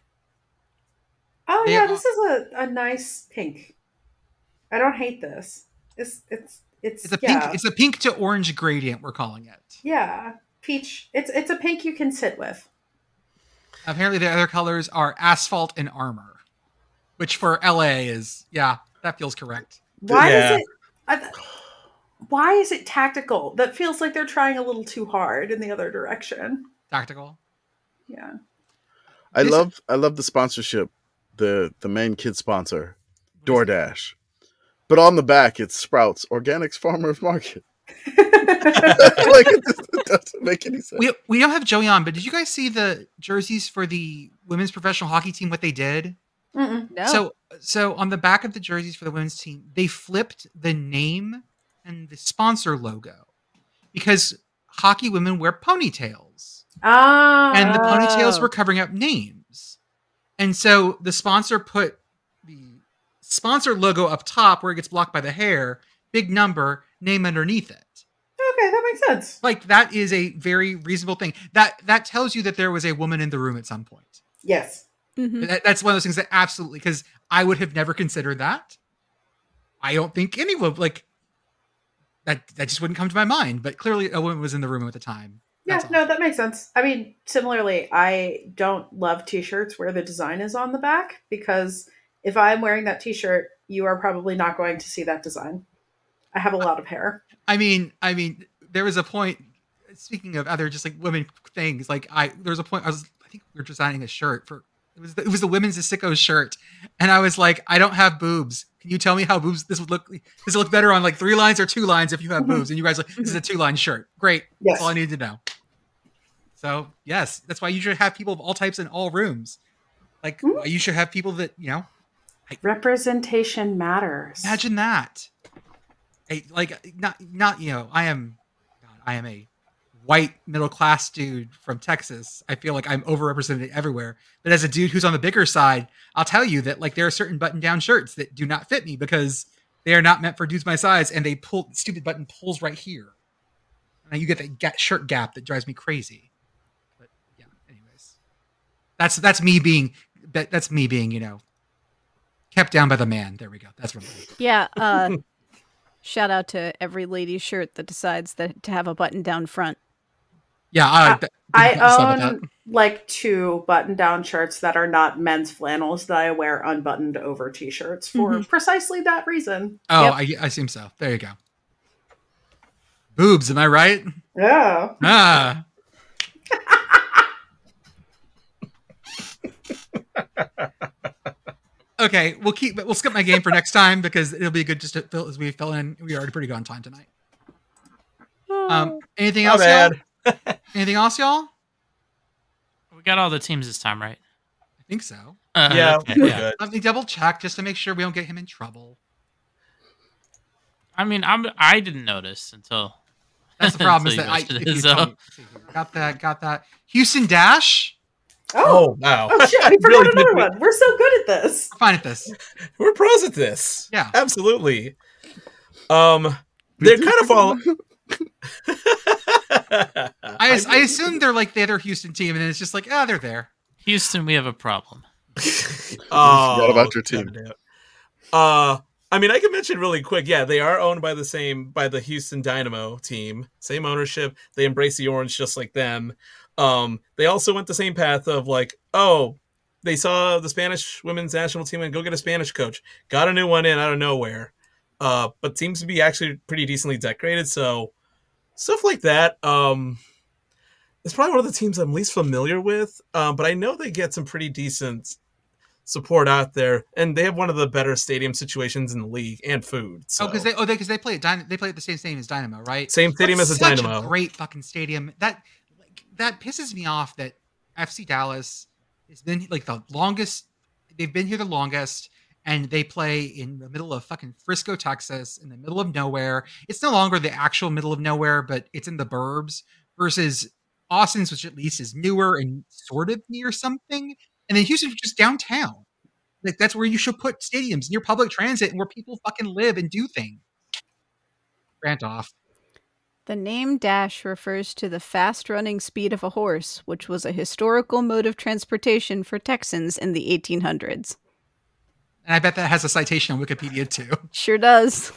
Oh They yeah, are- this is a nice pink. I don't hate this. It's It's a yeah. pink. It's a pink to orange gradient. We're calling it. Yeah, peach. It's a pink you can sit with. Apparently, the other colors are asphalt and armor, which for LA is that feels correct. Why Yeah. is it? Why is it tactical? That feels like they're trying a little too hard in the other direction. Tactical. Yeah. I This- love the sponsorship. The main kid sponsor, DoorDash, but on the back it's Sprouts Organics Farmers Market. Like it doesn't make any sense. We don't have Joey on, but did you guys see the jerseys for the women's professional hockey team? What they did? Mm-mm. No. So on the back of the jerseys for the women's team, they flipped the name and the sponsor logo because hockey women wear ponytails, and the ponytails Oh. were covering up names, and so the sponsor put the sponsor logo up top where it gets blocked by the hair, big number, name underneath it. Okay, that makes sense. Like that is a very reasonable thing. That tells you that there was a woman in the room at some point. Yes. Mhm. That's one of those things that absolutely, because I would have never considered that. I don't think anyone like that just wouldn't come to my mind. But clearly, a woman was in the room at the time. Yeah, That's all. no, that makes sense. I mean, similarly, I don't love t-shirts where the design is on the back because if I'm wearing that t-shirt, you are probably not going to see that design. I have a lot of hair. I mean, there was a point. Speaking of other just like women things, like there was a point I think we were designing a shirt for it was the women's Sicko shirt, and I was like, I don't have boobs. Can you tell me how boobs this would look? Does it look better on like 3 lines or 2 lines if you have boobs? And you guys are like, this is a 2-line shirt. Great. Yes. That's all I need to know. So yes, that's why you should have people of all types in all rooms. Like you should have people that Representation matters. imagine that. Like not I am a white middle class dude from Texas. I feel like I'm overrepresented everywhere. But as a dude who's on the bigger side, I'll tell you that like there are certain button down shirts that do not fit me because they are not meant for dudes my size, and they pull stupid button pulls right here, and you get that shirt gap that drives me crazy. But yeah, anyways, that's me being kept down by the man. There we go. That's what I'm doing. Yeah. Shout out to every lady's shirt that decides that to have a button down front. Yeah, I stop with own like 2 button-down shirts that are not men's flannels that I wear unbuttoned over t-shirts for precisely that reason. Oh, Yep. I assume so. There you go. Boobs, am I right? Yeah. Ah. Okay, we'll skip my game for next time because it'll be good just to fill as we fill in. We are already pretty good on time tonight. Anything Not else, y'all? bad. Anything else, y'all? We got all the teams this time, right? I think so. Yeah, Okay, we're yeah. good. Let me double check just to make sure we don't get him in trouble. I mean, I didn't notice until That's the problem. Is until that you if mentioned it, you so- tell me- see here. Got that. Houston Dash. Oh. wow. Oh shit, we forgot Really another good. one. We're so good at this. We're fine at this. We're pros at this. Yeah. Absolutely. They're kind of fall. I assume they're like the other Houston team, and it's just like, they're there. Houston, we have a problem. Forgot about your team. I mean, I can mention really quick. Yeah, they are owned by the Houston Dynamo team. Same ownership. They embrace the orange just like them. They also went the same path of like, they saw the Spanish women's national team and go get a Spanish coach. Got a new one in out of nowhere. But seems to be actually pretty decently decorated. So stuff like that. It's probably one of the teams I'm least familiar with. But I know they get some pretty decent support out there, and they have one of the better stadium situations in the league and food. So. Because they play at they play at the same stadium as Dynamo, right? Same stadium That's as the such Dynamo. A great fucking stadium. That pisses me off that FC Dallas has been like the longest. They've been here the longest, and they play in the middle of fucking Frisco, Texas, in the middle of nowhere. It's no longer the actual middle of nowhere, but it's in the burbs versus Austin's, which at least is newer and sort of near something. And then Houston's just downtown. Like that's where you should put stadiums near public transit and where people fucking live and do things. Rant off. The name Dash refers to the fast-running speed of a horse, which was a historical mode of transportation for Texans in the 1800s. And I bet that has a citation on Wikipedia too. Sure does.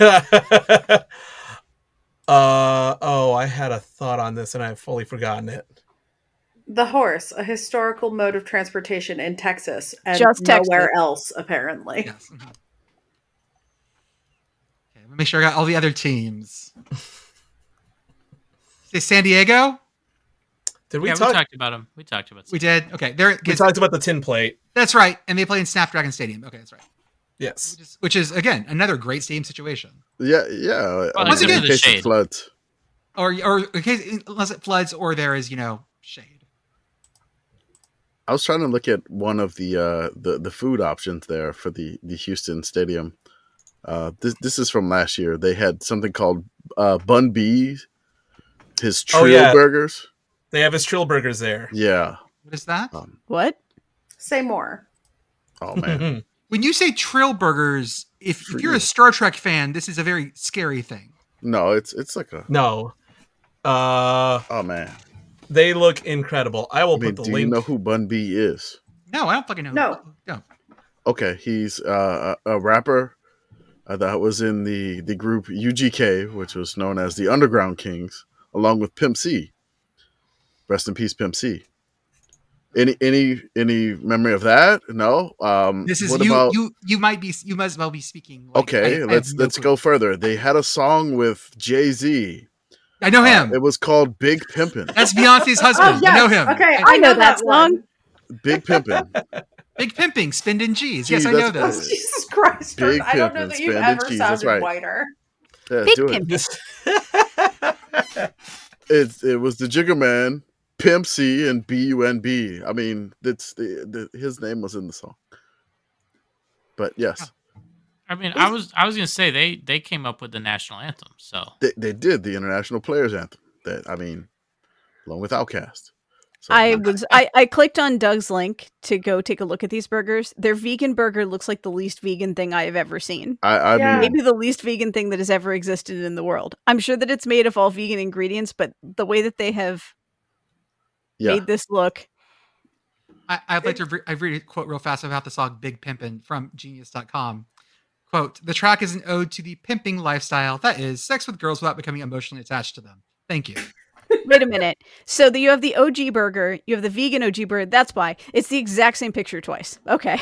I had a thought on this and I've fully forgotten it. The horse, a historical mode of transportation in Texas and Just nowhere Texas. else, apparently. Yes. Okay, let me make sure I got all the other teams. Say San Diego? Did we We talk? talked about them. We talked about We did. Okay, there. We talked about the tin plate. That's right, and they play in Snapdragon Stadium. Okay, that's right. Yes. Which is again another great stadium situation. Yeah. Well, once again, in the case it shade. floods. Or in case, unless it floods or there is shade. I was trying to look at one of the food options there for the Houston Stadium. This is from last year. They had something called Bun B, his Trill burgers. They have his Trill burgers there. Yeah. What is that? What? Say more. Oh man. When you say Trill burgers, if you're a Star Trek fan, this is a very scary thing. No, it's like a No. oh man. They look incredible. I will I mean, put the do link. you know who Bun B is? No, I don't fucking know. No. Okay, he's a rapper that was in the group UGK, which was known as the Underground Kings, along with Pimp C. Rest in peace, Pimp C. Any memory of that? No. This is what you. about? You might as well be speaking. Okay, let's go further. They had a song with Jay-Z. I know him. It was called Big Pimpin'. That's Beyonce's husband. Oh, yes. I know him. Okay, I know that one. song. Big Pimpin'. Big pimping, spending G's. Gee, Yes, I know that's- this. Jesus Christ, Big Jordan, I don't know pimpin', that you've spanded ever cheese, that's sounded right. whiter. Yeah, Big do it. Pimp. It was the Jigger Man, Pimp C, and BUNB. I mean, it's his name was in the song. But yes, I mean, I was gonna say they came up with the national anthem. So they did the International Players Anthem. That I mean, along with Outkast. So, I clicked on Doug's link to go take a look at these burgers. Their vegan burger looks like the least vegan thing I have ever seen. I Yeah. mean, Maybe the least vegan thing that has ever existed in the world. I'm sure that it's made of all vegan ingredients, but the way that they have yeah, made this look. I'd like to I read a quote real fast about the song Big Pimpin' from Genius.com. Quote, the track is an ode to the pimping lifestyle, that is, sex with girls without becoming emotionally attached to them. Thank you. Wait a minute. So you have the OG burger, you have the vegan OG burger. That's why. It's the exact same picture twice. Okay.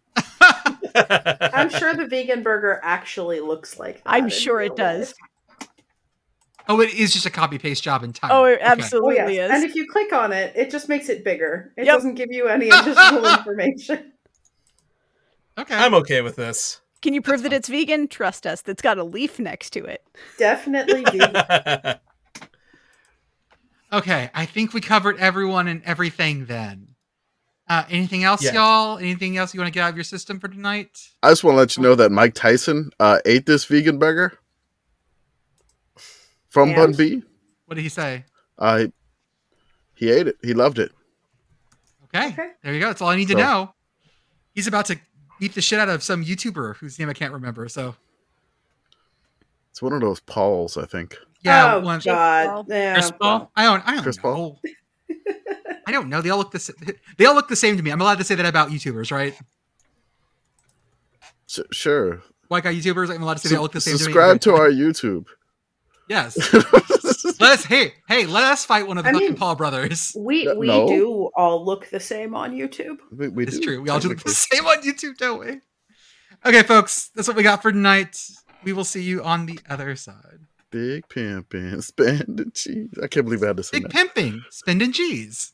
I'm sure the vegan burger actually looks like that. I'm in sure it real does. life. Oh, it is just a copy-paste job entirely. Oh, it Okay. Oh, absolutely yes. is. And if you click on it, it just makes it bigger. It Yep. doesn't give you any additional information. Okay. I'm okay with this. Can you prove that it's vegan? Trust us. That's got a leaf next to it. Definitely vegan. Okay, I think we covered everyone and everything then. Anything else, Yes. y'all? Anything else you want to get out of your system for tonight? I just want to let you know that Mike Tyson ate this vegan burger from And? Bun B. What did he say? He ate it. He loved it. Okay, Okay. there you go. That's all I need to So- know. He's about to beat the shit out of some YouTuber whose name I can't remember. So It's one of those Pauls, I think. yeah, oh, one. God. Yeah, Chris Paul? I don't Chris know. Paul? I don't know. They all look the same. They all look the same to me. I'm allowed to say that about YouTubers, right? Sure. White guy YouTubers. I'm allowed to say they all look the same Subscribe to to me. our YouTube. Yes. Let us. Hey, let us fight one of the I fucking mean- Paul brothers. We No. do all look the same on YouTube. We It's do, true. We all do look the technically. same on YouTube, don't we? Okay, folks. That's what we got for tonight. We will see you on the other side. Big pimpin', spending cheese. I can't believe I had to say Big that. pimping, spending G's.